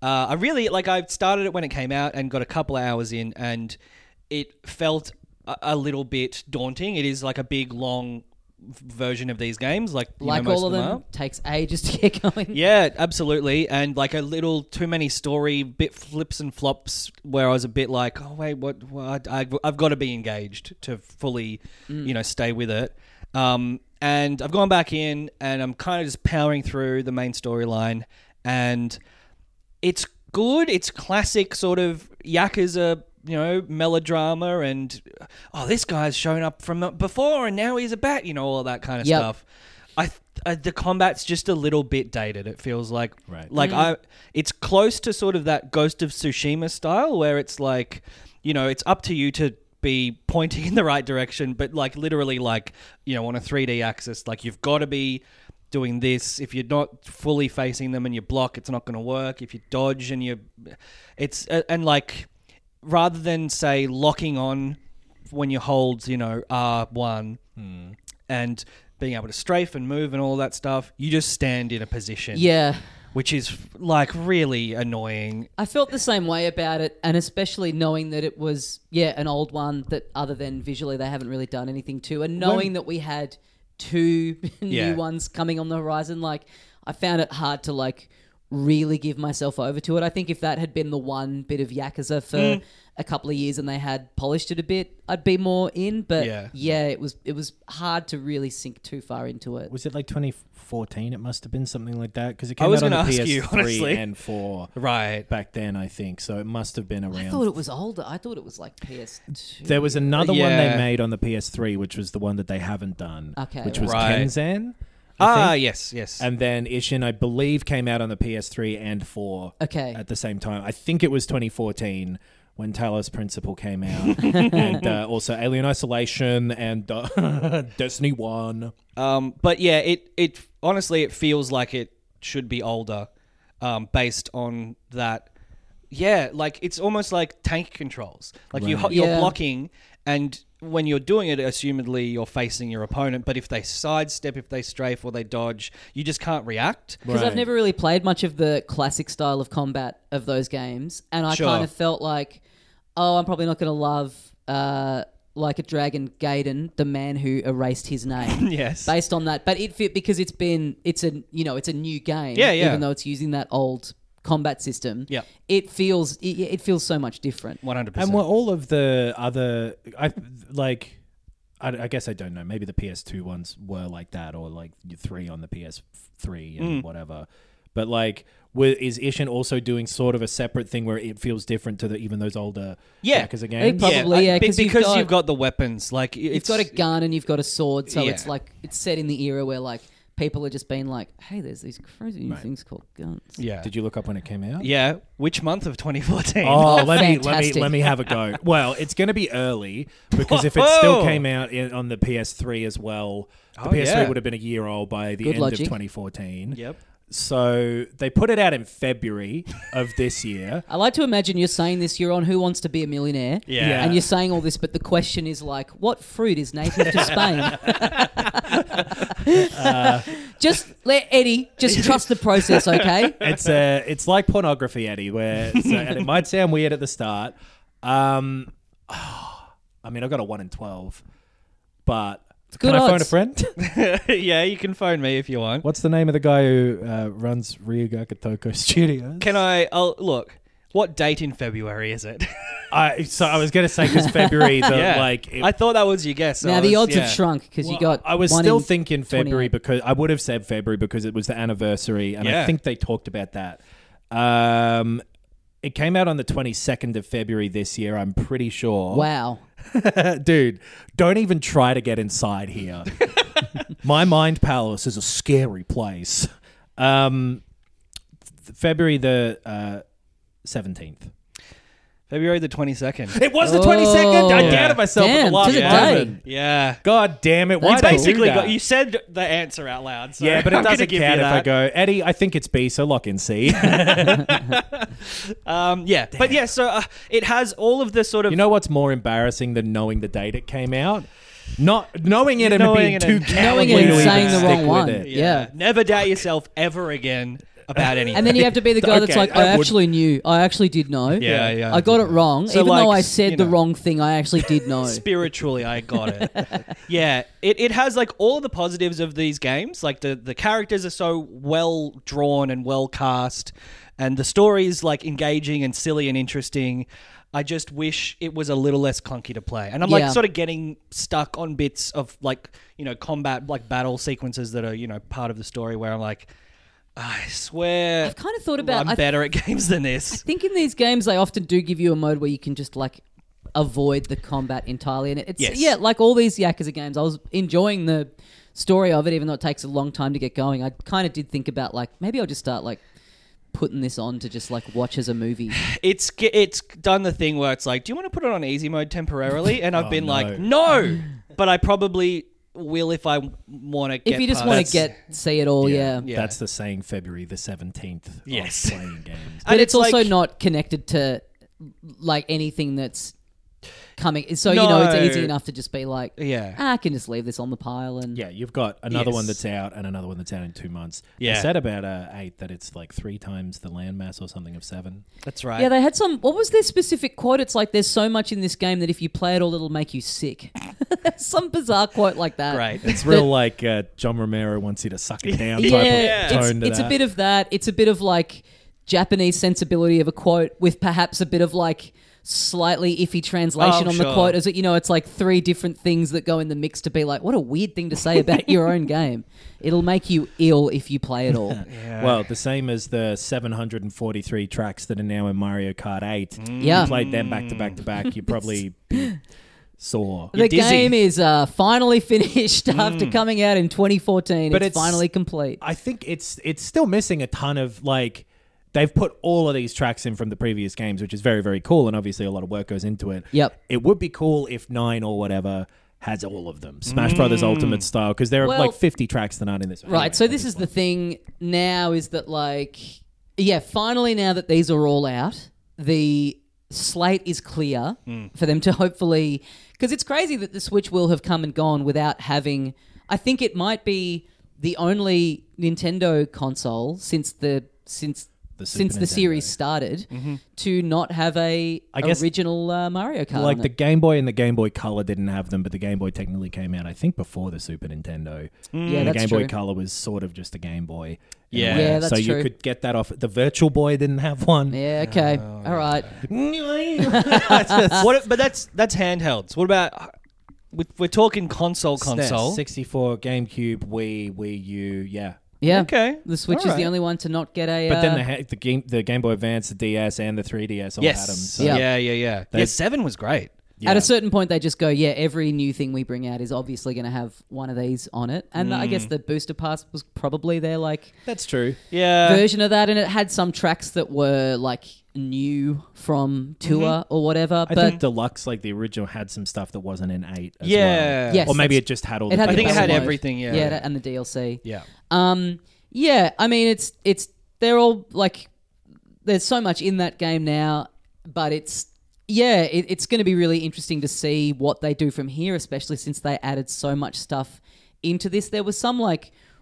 E: I started it when it came out and got a couple of hours in, and it felt a little bit daunting. It is like a big, long version of these games. Like
D: Like
E: most
D: all of them, takes ages to get going.
E: Yeah, absolutely. And like a little too many story bit flips and flops where I was a bit like, oh, wait, what? I've got to be engaged to fully, stay with it. And I've gone back in and I'm kind of just powering through the main storyline, and it's good. It's classic sort of Yakuza, melodrama, and this guy's shown up from before and now he's a bat, all of that kind of stuff. The combat's just a little bit dated. It feels like,
F: right.
E: It's close to sort of that Ghost of Tsushima style where it's like, it's up to you to be pointing in the right direction, but like literally like, on a 3D axis, like you've got to be doing this. If you're not fully facing them and you block, it's not going to work. If you dodge and rather than say locking on when you hold, R1 and being able to strafe and move and all that stuff, you just stand in a position.
D: Yeah.
E: Which is like really annoying.
D: I felt the same way about it, and especially knowing that it was, an old one that other than visually they haven't really done anything to, and knowing that we had two new ones coming on the horizon, like I found it hard to like really give myself over to it. I think if that had been the one bit of Yakuza for a couple of years and they had polished it a bit, I'd be more in. But it was hard to really sink too far into it.
F: Was it like 2014? It must have been something like that because it came
E: I was
F: out on
E: gonna
F: the
E: ask you,
F: PS3
E: honestly.
F: and 4
E: Right.
F: back then, I think. So it must have been around.
D: I thought it was older. I thought it was like PS2.
F: There was another one
E: Yeah.
F: they made on the PS3, which was the one that they haven't done, which was
E: Right.
F: Kenzan. I think.
E: Yes.
F: And then Ishin, I believe, came out on the PS3 and 4 at the same time. I think it was 2014 when Talos Principle came out. And also Alien Isolation and Destiny 1.
E: But yeah, it honestly, it feels like it should be older based on that. Yeah, like it's almost like tank controls. Like
F: Right.
E: you're blocking, and when you're doing it, assumedly you're facing your opponent. But if they sidestep, if they strafe or they dodge, you just can't react.
D: Because I've never really played much of the classic style of combat of those games, and I kind of felt like, I'm probably not going to love Like a Dragon Gaiden, the man who erased his name.
E: Yes.
D: Based on that, but it fit because it's a new game.
E: Yeah.
D: Even though it's using that old combat system.
E: Yeah.
D: It feels so much different.
E: 100%.
F: And were all of the other, I guess I don't know. Maybe the PS2 ones were like that, or like 3 on the PS3 and whatever. But like, is Ishin also doing sort of a separate thing where it feels different to even those older Yakuza games?
D: Probably,
E: because you've got the weapons. Like
D: you've got a gun and you've got a sword, so it's like it's set in the era where like people are just being like, hey, there's these crazy new things called guns.
E: Yeah.
F: Did you look up when it came out?
E: Yeah. Which month of 2014?
F: Oh,
D: fantastic.
F: let me have a go. Well, it's going to be early because if it still came out on the PS3 as well, the PS3 would have been a year old by the end of 2014.
E: Yep.
F: So they put it out in February of this year.
D: I like to imagine you're saying this, you're on Who Wants to Be a Millionaire,
E: Yeah.
D: and you're saying all this, but the question is like, what fruit is native to Spain? Just let Eddie just trust the process, okay?
F: It's like pornography, Eddie, and it might sound weird at the start. I mean, I've got a 1 in 12, but
D: good
F: can I phone
D: odds.
F: a friend?
E: Yeah, you can phone me if you want.
F: What's the name of the guy who runs Ryuga Toko Studios?
E: Can I? Look. What date in February is it?
F: So I was going to say because February,
E: I thought that was your guess.
D: Now the odds have shrunk because you got.
F: I was
D: 1
F: still
D: in
F: thinking February
D: 28.
F: because I would have said February because it was the anniversary, and I
E: Yeah.
F: think they talked about that. It came out on the 22nd of February this year. I'm pretty sure.
D: Wow.
F: Dude, don't even try to get inside here. My mind palace is a scary place. February the 17th.
E: February the 22nd.
F: It was the 22nd. I doubted myself at
D: Damn,
F: the last
D: to the
F: moment.
D: day.
E: Yeah.
F: God damn it! Why
D: That's
F: did I do
E: Basically,
F: that?
E: you said the answer out loud. So
F: Yeah, but it
E: I'm gonna
F: doesn't
E: give
F: count
E: you
F: if I
E: that.
F: go, Eddie, I think it's B, so lock in C.
E: Yeah, but yeah, so it has all of the sort of.
F: You know what's more embarrassing than knowing the date it came out? Not knowing it and
E: Knowing
F: being
E: it
F: too
E: and-
F: cowardly
D: Knowing it and
F: to even
D: saying the
F: stick
D: wrong
F: with
D: one.
F: it.
D: Yeah.
E: Never doubt yourself ever again about anything.
D: And then you have to be the guy that's
F: Okay,
D: like,
F: I
D: I
F: would-
D: actually knew. I actually did know.
E: Yeah, yeah.
D: I got it wrong.
E: So,
D: Even
E: like,
D: though I said
E: you
D: the
E: know.
D: wrong thing, I actually did know.
E: Spiritually, I got it. Yeah, it has like all of the positives of these games. Like the characters are so well drawn and well cast, and the story is like engaging and silly and interesting. I just wish it was a little less clunky to play. And I'm
D: Yeah.
E: like sort of getting stuck on bits of like, combat, like battle sequences that are, part of the story where I'm like, I swear
D: I've kind of thought about.
E: I'm better at games than this.
D: I think in these games they often do give you a mode where you can just like avoid the combat entirely, and it's
E: Yes.
D: like all these Yakuza games. I was enjoying the story of it, even though it takes a long time to get going. I kind of did think about like maybe I'll just start like putting this on to just like watch as a movie.
E: It's done the thing where it's like, do you want to put it on easy mode temporarily? And I've been
F: no.
E: like, no, but I probably will if I want to.
D: If you just want to see it all, yeah.
E: Yeah.
F: That's the saying February the 17th
E: Yes.
F: of playing games.
D: But
E: And
D: it's also
E: like-
D: not connected to like anything that's coming. So
E: No.
D: it's easy enough to just be like,
E: Yeah.
D: I can just leave this on the pile and
F: Yeah, you've got another one
E: Yes.
F: that's out and another one that's out in 2 months.
E: Yeah.
F: They said about 8 that it's like 3 times the landmass or something of 7.
E: That's right.
D: Yeah, they had some. What was their specific quote? It's like there's so much in this game that if you play it all, it'll make you sick. Some bizarre quote like that.
E: Great.
F: It's real like John Romero wants you to suck it down type
D: Yeah,
F: of tone to
D: it's
F: that.
D: a bit of that. It's a bit of like Japanese sensibility of a quote with perhaps a bit of like slightly iffy translation
E: Oh,
D: on the
E: sure.
D: quote. As it, it's like 3 different things that go in the mix to be like, what a weird thing to say about your own game. It'll make you ill if you play it all.
F: Well, the same as the 743 tracks that are now in Mario Kart 8.
D: Yeah.
F: You played them back to back to back, you probably be sore.
D: The
E: dizzy.
D: game is finally finished after coming out in 2014.
F: But
D: it's
F: it's-
D: finally complete.
F: I think it's still missing a ton of like they've put all of these tracks in from the previous games, which is very, very cool, and obviously a lot of work goes into it.
D: Yep.
F: It would be cool if 9 or whatever has all of them. Smash Brothers Ultimate style, because there are
D: Well-
F: like 50 tracks that aren't in this.
D: Right,
F: anyway,
D: so
F: at
D: this is the
F: point.
D: thing now is that like finally now that these are all out, the slate is clear for them to hopefully because it's crazy that the Switch will have come and gone without having I think it might be the only Nintendo console since the
F: Super
D: series
F: Nintendo.
D: started to not have a
F: I guess,
D: original Mario Kart.
F: Like
D: on
F: the
D: it.
F: Game Boy and the Game Boy Color didn't have them, but the Game Boy technically came out, I think, before the Super Nintendo.
D: Yeah,
F: And the
D: that's
F: Game
D: true.
F: Boy Color was sort of just a Game Boy. in a
E: Yeah.
F: way.
D: Yeah, that's
F: so you
D: true.
F: could get that off. The Virtual Boy didn't have one.
D: Yeah, okay. All right.
E: But that's handhelds. What about we're talking console?
F: SNES, 64, GameCube, Wii U, yeah.
D: Yeah.
E: Okay.
D: The Switch
E: All
D: is the
E: right.
D: only one to not get a
F: But then the Game Boy Advance, the DS, and the 3DS all had them.
E: Yes.
F: So
D: Yeah.
E: Yeah.
F: They-
E: Yeah. 7 was great.
F: yeah.
D: At a certain point, they just go, yeah, every new thing we bring out is obviously going to have one of these on it. And I guess the Booster Pass was probably their like
F: That's true.
E: Yeah.
D: version of that, and it had some tracks that were like new from tour or whatever.
F: I
D: But
F: think Deluxe, like the original, had some stuff that wasn't in 8 as
E: Yeah.
F: well.
D: Yes,
F: Or maybe
D: that's-
F: it just had all
D: it
F: the
D: had
E: I
D: the
E: think it
D: battle
E: had
D: mode.
E: everything. Yeah.
D: yeah, and the DLC.
E: Yeah.
D: Yeah, I mean, it's they're all like, there's so much in that game now, but it's going to be really interesting to see what they do from here, especially since they added so much stuff into this. There was some like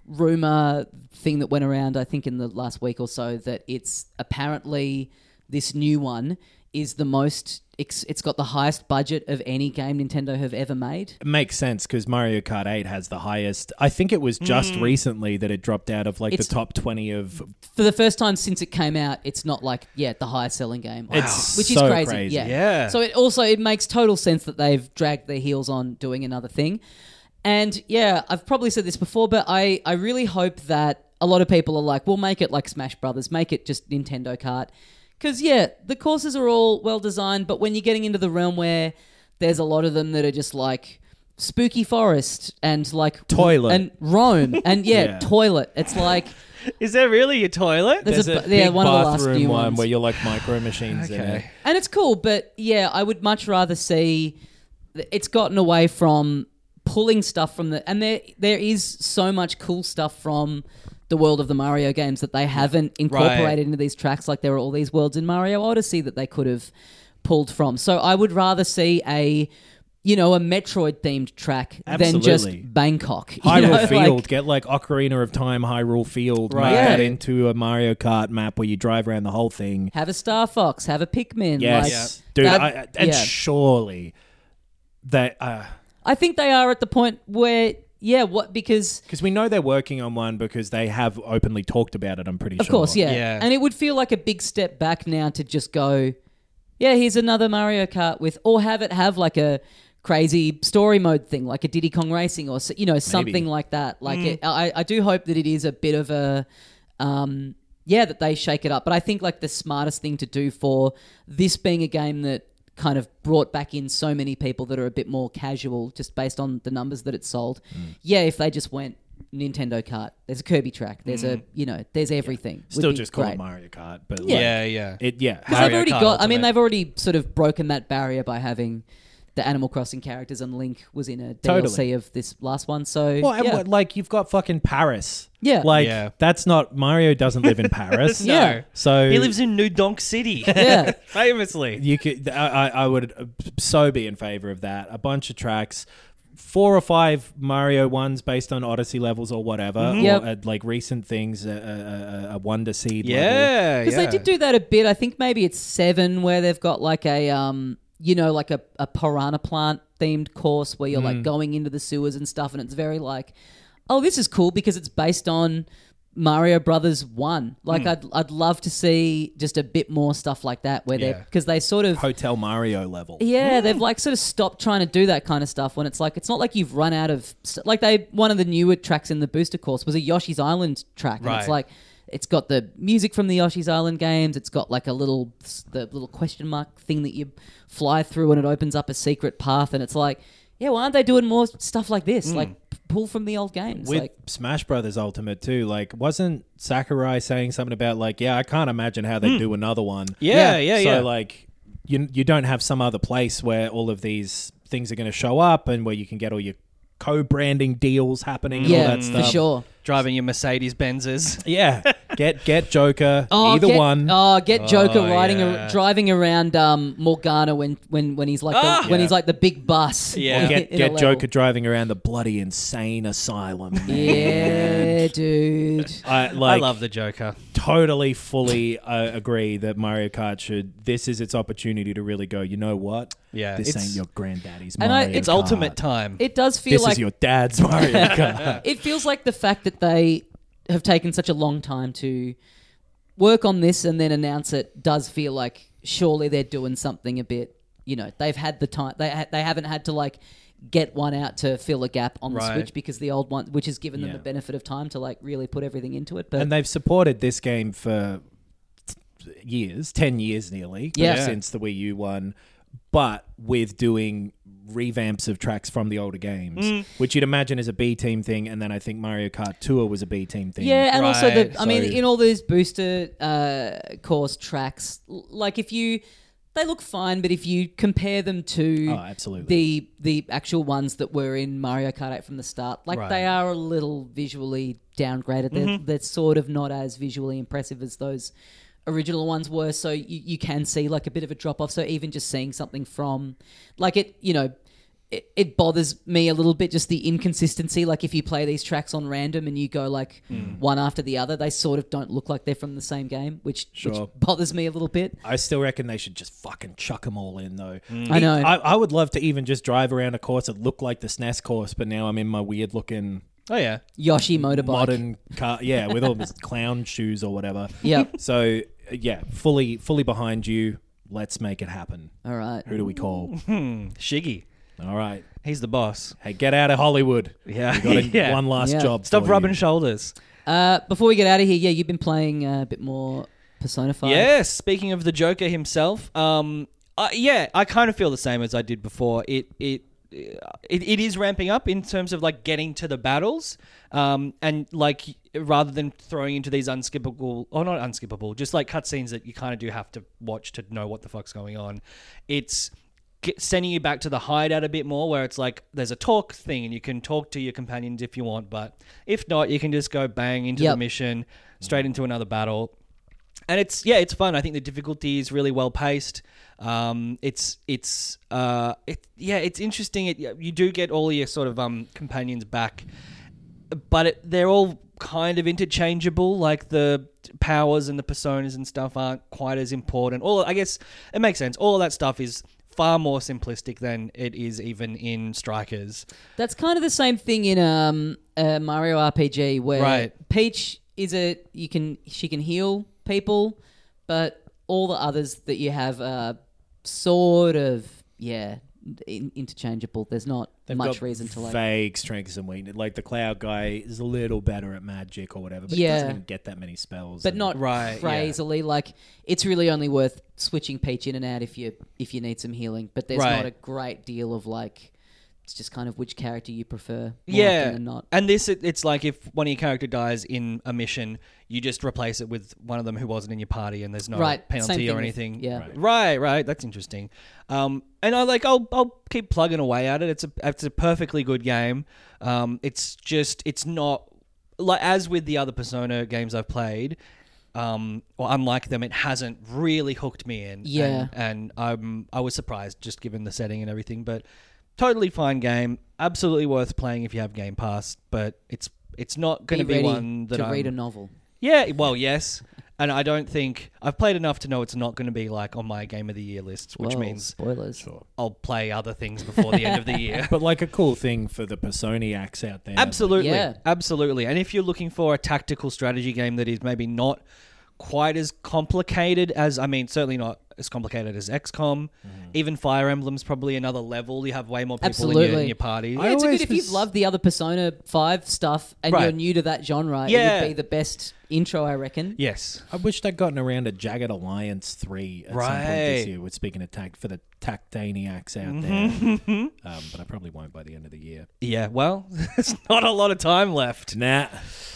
D: rumor thing that went around, I think in the last week or so, that it's apparently this new one is the most. It's got the highest budget of any game Nintendo have ever made.
F: It makes sense because Mario Kart 8 has the highest. I think it was just recently that it dropped out of like the top 20 of.
D: For the first time since it came out, it's not like the highest selling game.
F: It's
D: which
F: so
D: is crazy.
E: Yeah.
D: So it makes total sense that they've dragged their heels on doing another thing. And yeah, I've probably said this before, but I really hope that a lot of people are like, we'll make it like Smash Brothers, make it just Nintendo Kart. Because, the courses are all well designed, but when you're getting into the realm where there's a lot of them that are just like spooky forest and like
F: toilet
D: and Rome and toilet. It's like,
E: Is there really a toilet?
F: there's a big
D: one of the last
F: bathroom
D: new
F: one
D: ones.
F: where you're like micro machines in it.
D: And it's cool, but I would much rather see it's gotten away from pulling stuff from and there is so much cool stuff from the world of the Mario games that they haven't incorporated into these tracks. Like there are all these worlds in Mario Odyssey that they could have pulled from. So I would rather see a Metroid themed track than just Bangkok.
F: Hyrule Field, get like Ocarina of Time, Hyrule Field, make that into a Mario Kart map where you drive around the whole thing.
D: Have a Star Fox, have a Pikmin.
F: Yes, dude, surely that.
D: I think they are at the point where, because
F: we know they're working on one because they have openly talked about it, I'm pretty sure.
D: Of course, yeah. And it would feel like a big step back now to just go, here's another Mario Kart or have it have like a crazy story mode thing, like a Diddy Kong Racing or, something like that. Like I do hope that it is a bit of a, that they shake it up. But I think like the smartest thing to do for this being a game that kind of brought back in so many people that are a bit more casual just based on the numbers that it sold. If they just went Nintendo Kart, there's a Kirby track, there's there's everything.
F: Still just call it Mario Kart, but
E: yeah.
D: Because they've already they've already sort of broken that barrier by having the Animal Crossing characters, and Link was in a DLC of this last one. So,
F: like you've got fucking Paris.
D: Yeah.
F: That's not Mario. Doesn't live in Paris.
E: No.
F: So
E: he lives in New Donk City.
D: Yeah,
E: famously.
F: You could. I would so be in favor of that. A bunch of tracks. 4 or 5 Mario ones based on Odyssey levels or whatever, or like recent things, a Wonder Seed level.
D: Because they did do that a bit. I think maybe it's 7 where they've got like a like a piranha plant themed course where you're like going into the sewers and stuff, and it's very like, oh, this is cool because it's based on Mario Brothers 1. Like I'd love to see just a bit more stuff like that where because they sort of
F: Hotel Mario level.
D: Yeah, they've like sort of stopped trying to do that kind of stuff when it's like, it's not like you've run out of one of the newer tracks in the booster course was a Yoshi's Island track, and it's like it's got the music from the Yoshi's Island games. It's got like the little question mark thing that you fly through and it opens up a secret path, and it's like, why aren't they doing more stuff like this? Like pull from the old games.
F: With Smash Brothers Ultimate too, like wasn't Sakurai saying something about like, I can't imagine how they do another one. So like you don't have some other place where all of these things are going to show up and where you can get all your co-branding deals happening and all that stuff.
D: For sure.
E: Driving your Mercedes Benzes.
F: Yeah. Get Joker. One.
D: Get Joker driving around Morgana when he's like when he's like the big bus.
E: Yeah.
F: Get Joker driving around the bloody insane asylum.
D: Yeah, dude.
E: I love the Joker.
F: Totally, fully agree that Mario Kart this is its opportunity to really go, you know what?
E: Yeah.
F: This ain't your granddaddy's Mario Kart.
E: It's ultimate time.
D: It does feel
F: this is your dad's Mario Kart.
D: It feels like the fact that they have taken such a long time to work on this and then announce it does feel like surely they're doing something a bit, they've had the time. They haven't had to like get one out to fill a gap on the Switch because the old one, which has given them the benefit of time to like really put everything into it.
F: And they've supported this game for years, 10 years nearly, since the Wii U one, but with doing revamps of tracks from the older games, which you'd imagine is a B team thing, and then I think Mario Kart Tour was a B team thing.
D: Yeah, and also in all those booster course tracks, like they look fine, but if you compare them to the actual ones that were in Mario Kart 8 from the start, they are a little visually downgraded. They're sort of not as visually impressive as those original ones were, so you can see like a bit of a drop off. So even just seeing something from like it, it bothers me a little bit, just the inconsistency. Like if you play these tracks on random and you go like one after the other, they sort of don't look like they're from the same game, which bothers me a little bit.
F: I still reckon they should just fucking chuck them all in, though.
D: I know.
F: I would love to even just drive around a course that looked like the SNES course, but now I'm in my weird looking
E: Oh yeah,
D: Yoshi motorbike.
F: modern car, with all his clown shoes or whatever.
D: Yep.
F: So fully behind you. Let's make it happen.
D: All right.
F: Who do we call?
E: Shiggy.
F: All right.
E: He's the boss.
F: Hey, get out of Hollywood.
E: Yeah.
F: We got one last
D: Yeah.
F: job.
E: Stop
F: for
E: rubbing
F: you.
E: shoulders.
D: Before we get out of here, you've been playing a bit more Persona 5.
E: Yes, speaking of the Joker himself, I kind of feel the same as I did before. It is ramping up in terms of like getting to the battles, and like rather than throwing into these unskippable, or not unskippable, just like cutscenes that you kind of do have to watch to know what the fuck's going on. It's sending you back to the hideout a bit more, where it's like there's a talk thing and you can talk to your companions if you want, but if not, you can just go bang into the mission, straight into another battle. And it's fun. I think the difficulty is really well paced. It's interesting. You do get all your sort of companions back, but they're all kind of interchangeable. Like the powers and the personas and stuff aren't quite as important. I guess it makes sense. All of that stuff is far more simplistic than it is even in Strikers.
D: That's kind of the same thing in a Mario RPG where Peach she can heal people, but all the others that you have are sort of interchangeable. There's not much reason to like
F: vague strengths and weaknesses. Like the Cloud guy is a little better at magic or whatever, but he doesn't even get that many spells.
D: But not crazily. Like it's really only worth switching Peach in and out if you need some healing. But there's not a great deal of like. It's just kind of which character you prefer more often than not.
E: And it's like if one of your character dies in a mission, you just replace it with one of them who wasn't in your party and there's no penalty or anything. Right. That's interesting. And I'll keep plugging away at it. It's a perfectly good game. It's not like as with the other Persona games I've played, unlike them, it hasn't really hooked me in.
D: Yeah.
E: And I was surprised just given the setting and everything, but totally fine game, absolutely worth playing if you have Game Pass, but it's not going to be one that
D: read a novel.
E: Yeah, well, yes, and I don't think I've played enough to know it's not going to be like on my Game of the Year lists, which means
D: spoilers.
E: I'll play other things before the end of the year.
F: But like a cool thing for the Personiacs out there.
E: Absolutely, absolutely. And if you're looking for a tactical strategy game that is maybe not quite as complicated as, certainly not as complicated as XCOM. Even Fire Emblem's probably another level. You have way more people in your party.
D: Yeah, it's good if you've loved the other Persona 5 stuff and you're new to that genre. It would be the best intro, I reckon.
E: Yes.
F: I wish they'd gotten around a Jagged Alliance 3 at some point this year. We're speaking of for the Tactaniacs out there. But I probably won't by the end of the year.
E: Yeah, well, there's not a lot of time left.
F: Nah.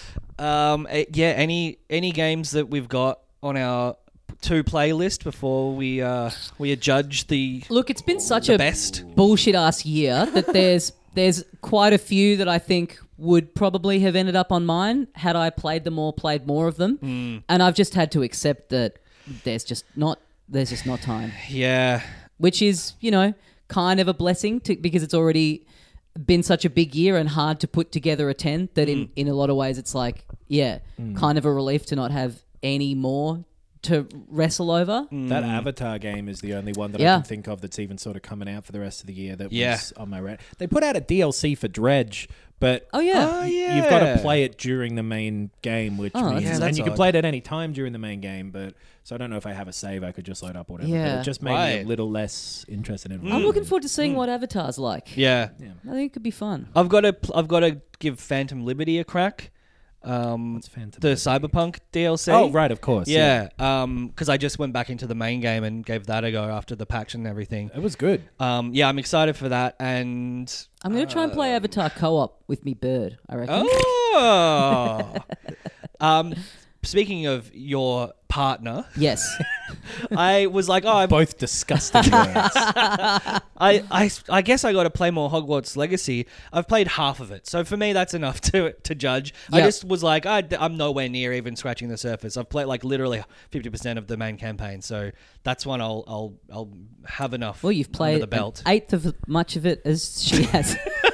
E: Any games that we've got on our to playlist before we adjudge the
D: look? It's been such a
E: best
D: bullshit ass year that there's quite a few that I think would probably have ended up on mine had I played them or played more of them, and I've just had to accept that there's just not time.
E: Yeah,
D: which is kind of a blessing because it's already been such a big year and hard to put together a 10 that in a lot of ways it's like kind of a relief to not have any more to wrestle over.
F: That Avatar game is the only one that I can think of that's even sort of coming out for the rest of the year that was on my radar. They put out a DLC for Dredge, but you've got to play it during the main game, which means and you can play it at any time during the main game, but so I don't know if I have a save I could just load up or whatever. But it just made me a little less interested in it.
D: I'm looking forward to seeing what Avatar's like.
E: Yeah.
D: I think it could be fun.
E: I've got to give Phantom Liberty a crack.
F: What's Phantom
E: the
F: Liberty?
E: Cyberpunk DLC.
F: Oh, right, of course.
E: Yeah. Because I just went back into the main game and gave that a go after the patch and everything.
F: It was good.
E: I'm excited for that, and
D: I'm going to try and play Avatar co-op with me bird, I reckon.
E: Oh. speaking of your partner,
D: Yes.
E: I was like, oh,
F: Both disgusting words.
E: I guess I got to play more Hogwarts Legacy. I've played half of it, so for me that's enough to judge. I
D: Yep.
E: just was like, I'm nowhere near even scratching the surface. I've played like literally 50% of the main campaign, so that's one I'll have enough.
D: Well, you've
E: under
D: played
E: the belt.
D: an eighth of much of it as she has.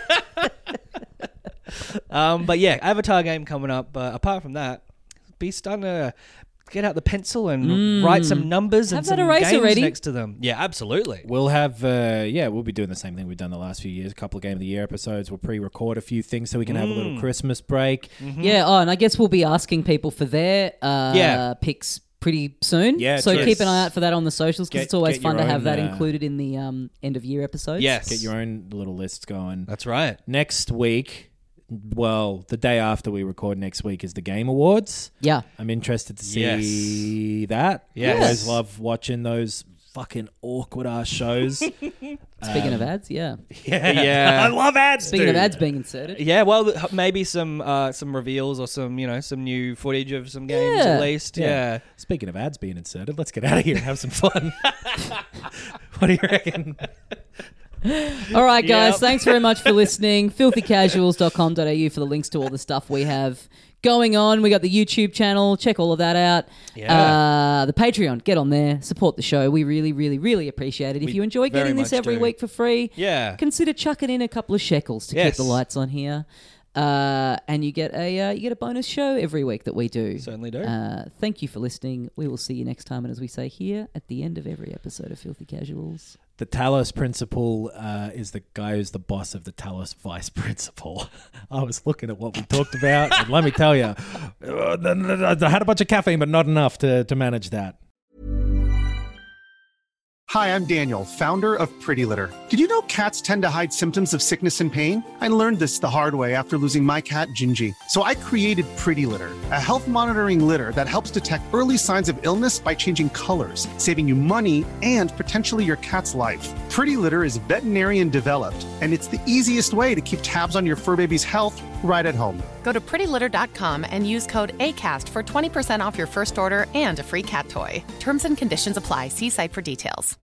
E: But yeah, Avatar game coming up. But apart from that, be starting to get out the pencil and write some numbers
D: Have
E: and
D: that
E: some
D: eraser
E: games
D: ready.
E: next to them. Yeah, absolutely.
F: We'll have, we'll be doing the same thing we've done the last few years. A couple of Game of the Year episodes. We'll pre-record a few things so we can have a little Christmas break.
D: Yeah. Oh, and I guess we'll be asking people for their picks pretty soon.
F: Yeah,
D: So
F: true.
D: keep an eye out for that on the socials because
F: Get-
D: it's always
F: get
D: fun
F: your
D: to have
F: own,
D: that included in the end of year episodes.
E: Yes.
F: Get your own little lists going.
E: That's right.
F: Next week, well, the day after we record next week is the Game Awards.
D: Yeah.
F: I'm interested to see that.
E: Yes.
F: I always love watching those fucking awkward ass shows.
D: Speaking of ads, yeah.
E: Yeah.
F: I love ads.
D: Speaking
F: dude.
D: of ads being inserted.
E: Yeah, well, maybe some reveals or some new footage of some games
D: Yeah.
E: at least. Yeah.
F: Speaking of ads being inserted, let's get out of here and have some fun. What do you reckon?
D: All right, guys.
E: Yep.
D: Thanks very much for listening. Filthycasuals.com.au for the links to all the stuff we have going on. We got the YouTube channel. Check all of that out.
E: Yeah.
D: The Patreon. Get on there. Support the show. We really, really, really appreciate it. If
E: We
D: you enjoy
E: very
D: getting this
E: much
D: every
E: do.
D: week for free,
E: Yeah.
D: consider chucking in a couple of shekels to keep
E: Yes.
D: the lights on here. And you get a bonus show every week that we do.
E: Certainly do.
D: Thank you for listening. We will see you next time. And as we say here at the end of every episode of Filthy Casuals.
F: The Talos principal is the guy who's the boss of the Talos vice principal. I was looking at what we talked about, and let me tell you, I had a bunch of caffeine, but not enough to manage that.
G: Hi, I'm Daniel, founder of Pretty Litter. Did you know cats tend to hide symptoms of sickness and pain? I learned this the hard way after losing my cat, Gingy. So I created Pretty Litter, a health monitoring litter that helps detect early signs of illness by changing colors, saving you money and potentially your cat's life. Pretty Litter is veterinarian developed, and it's the easiest way to keep tabs on your fur baby's health right at home.
H: Go to prettylitter.com and use code ACAST for 20% off your first order and a free cat toy. Terms and conditions apply. See site for details.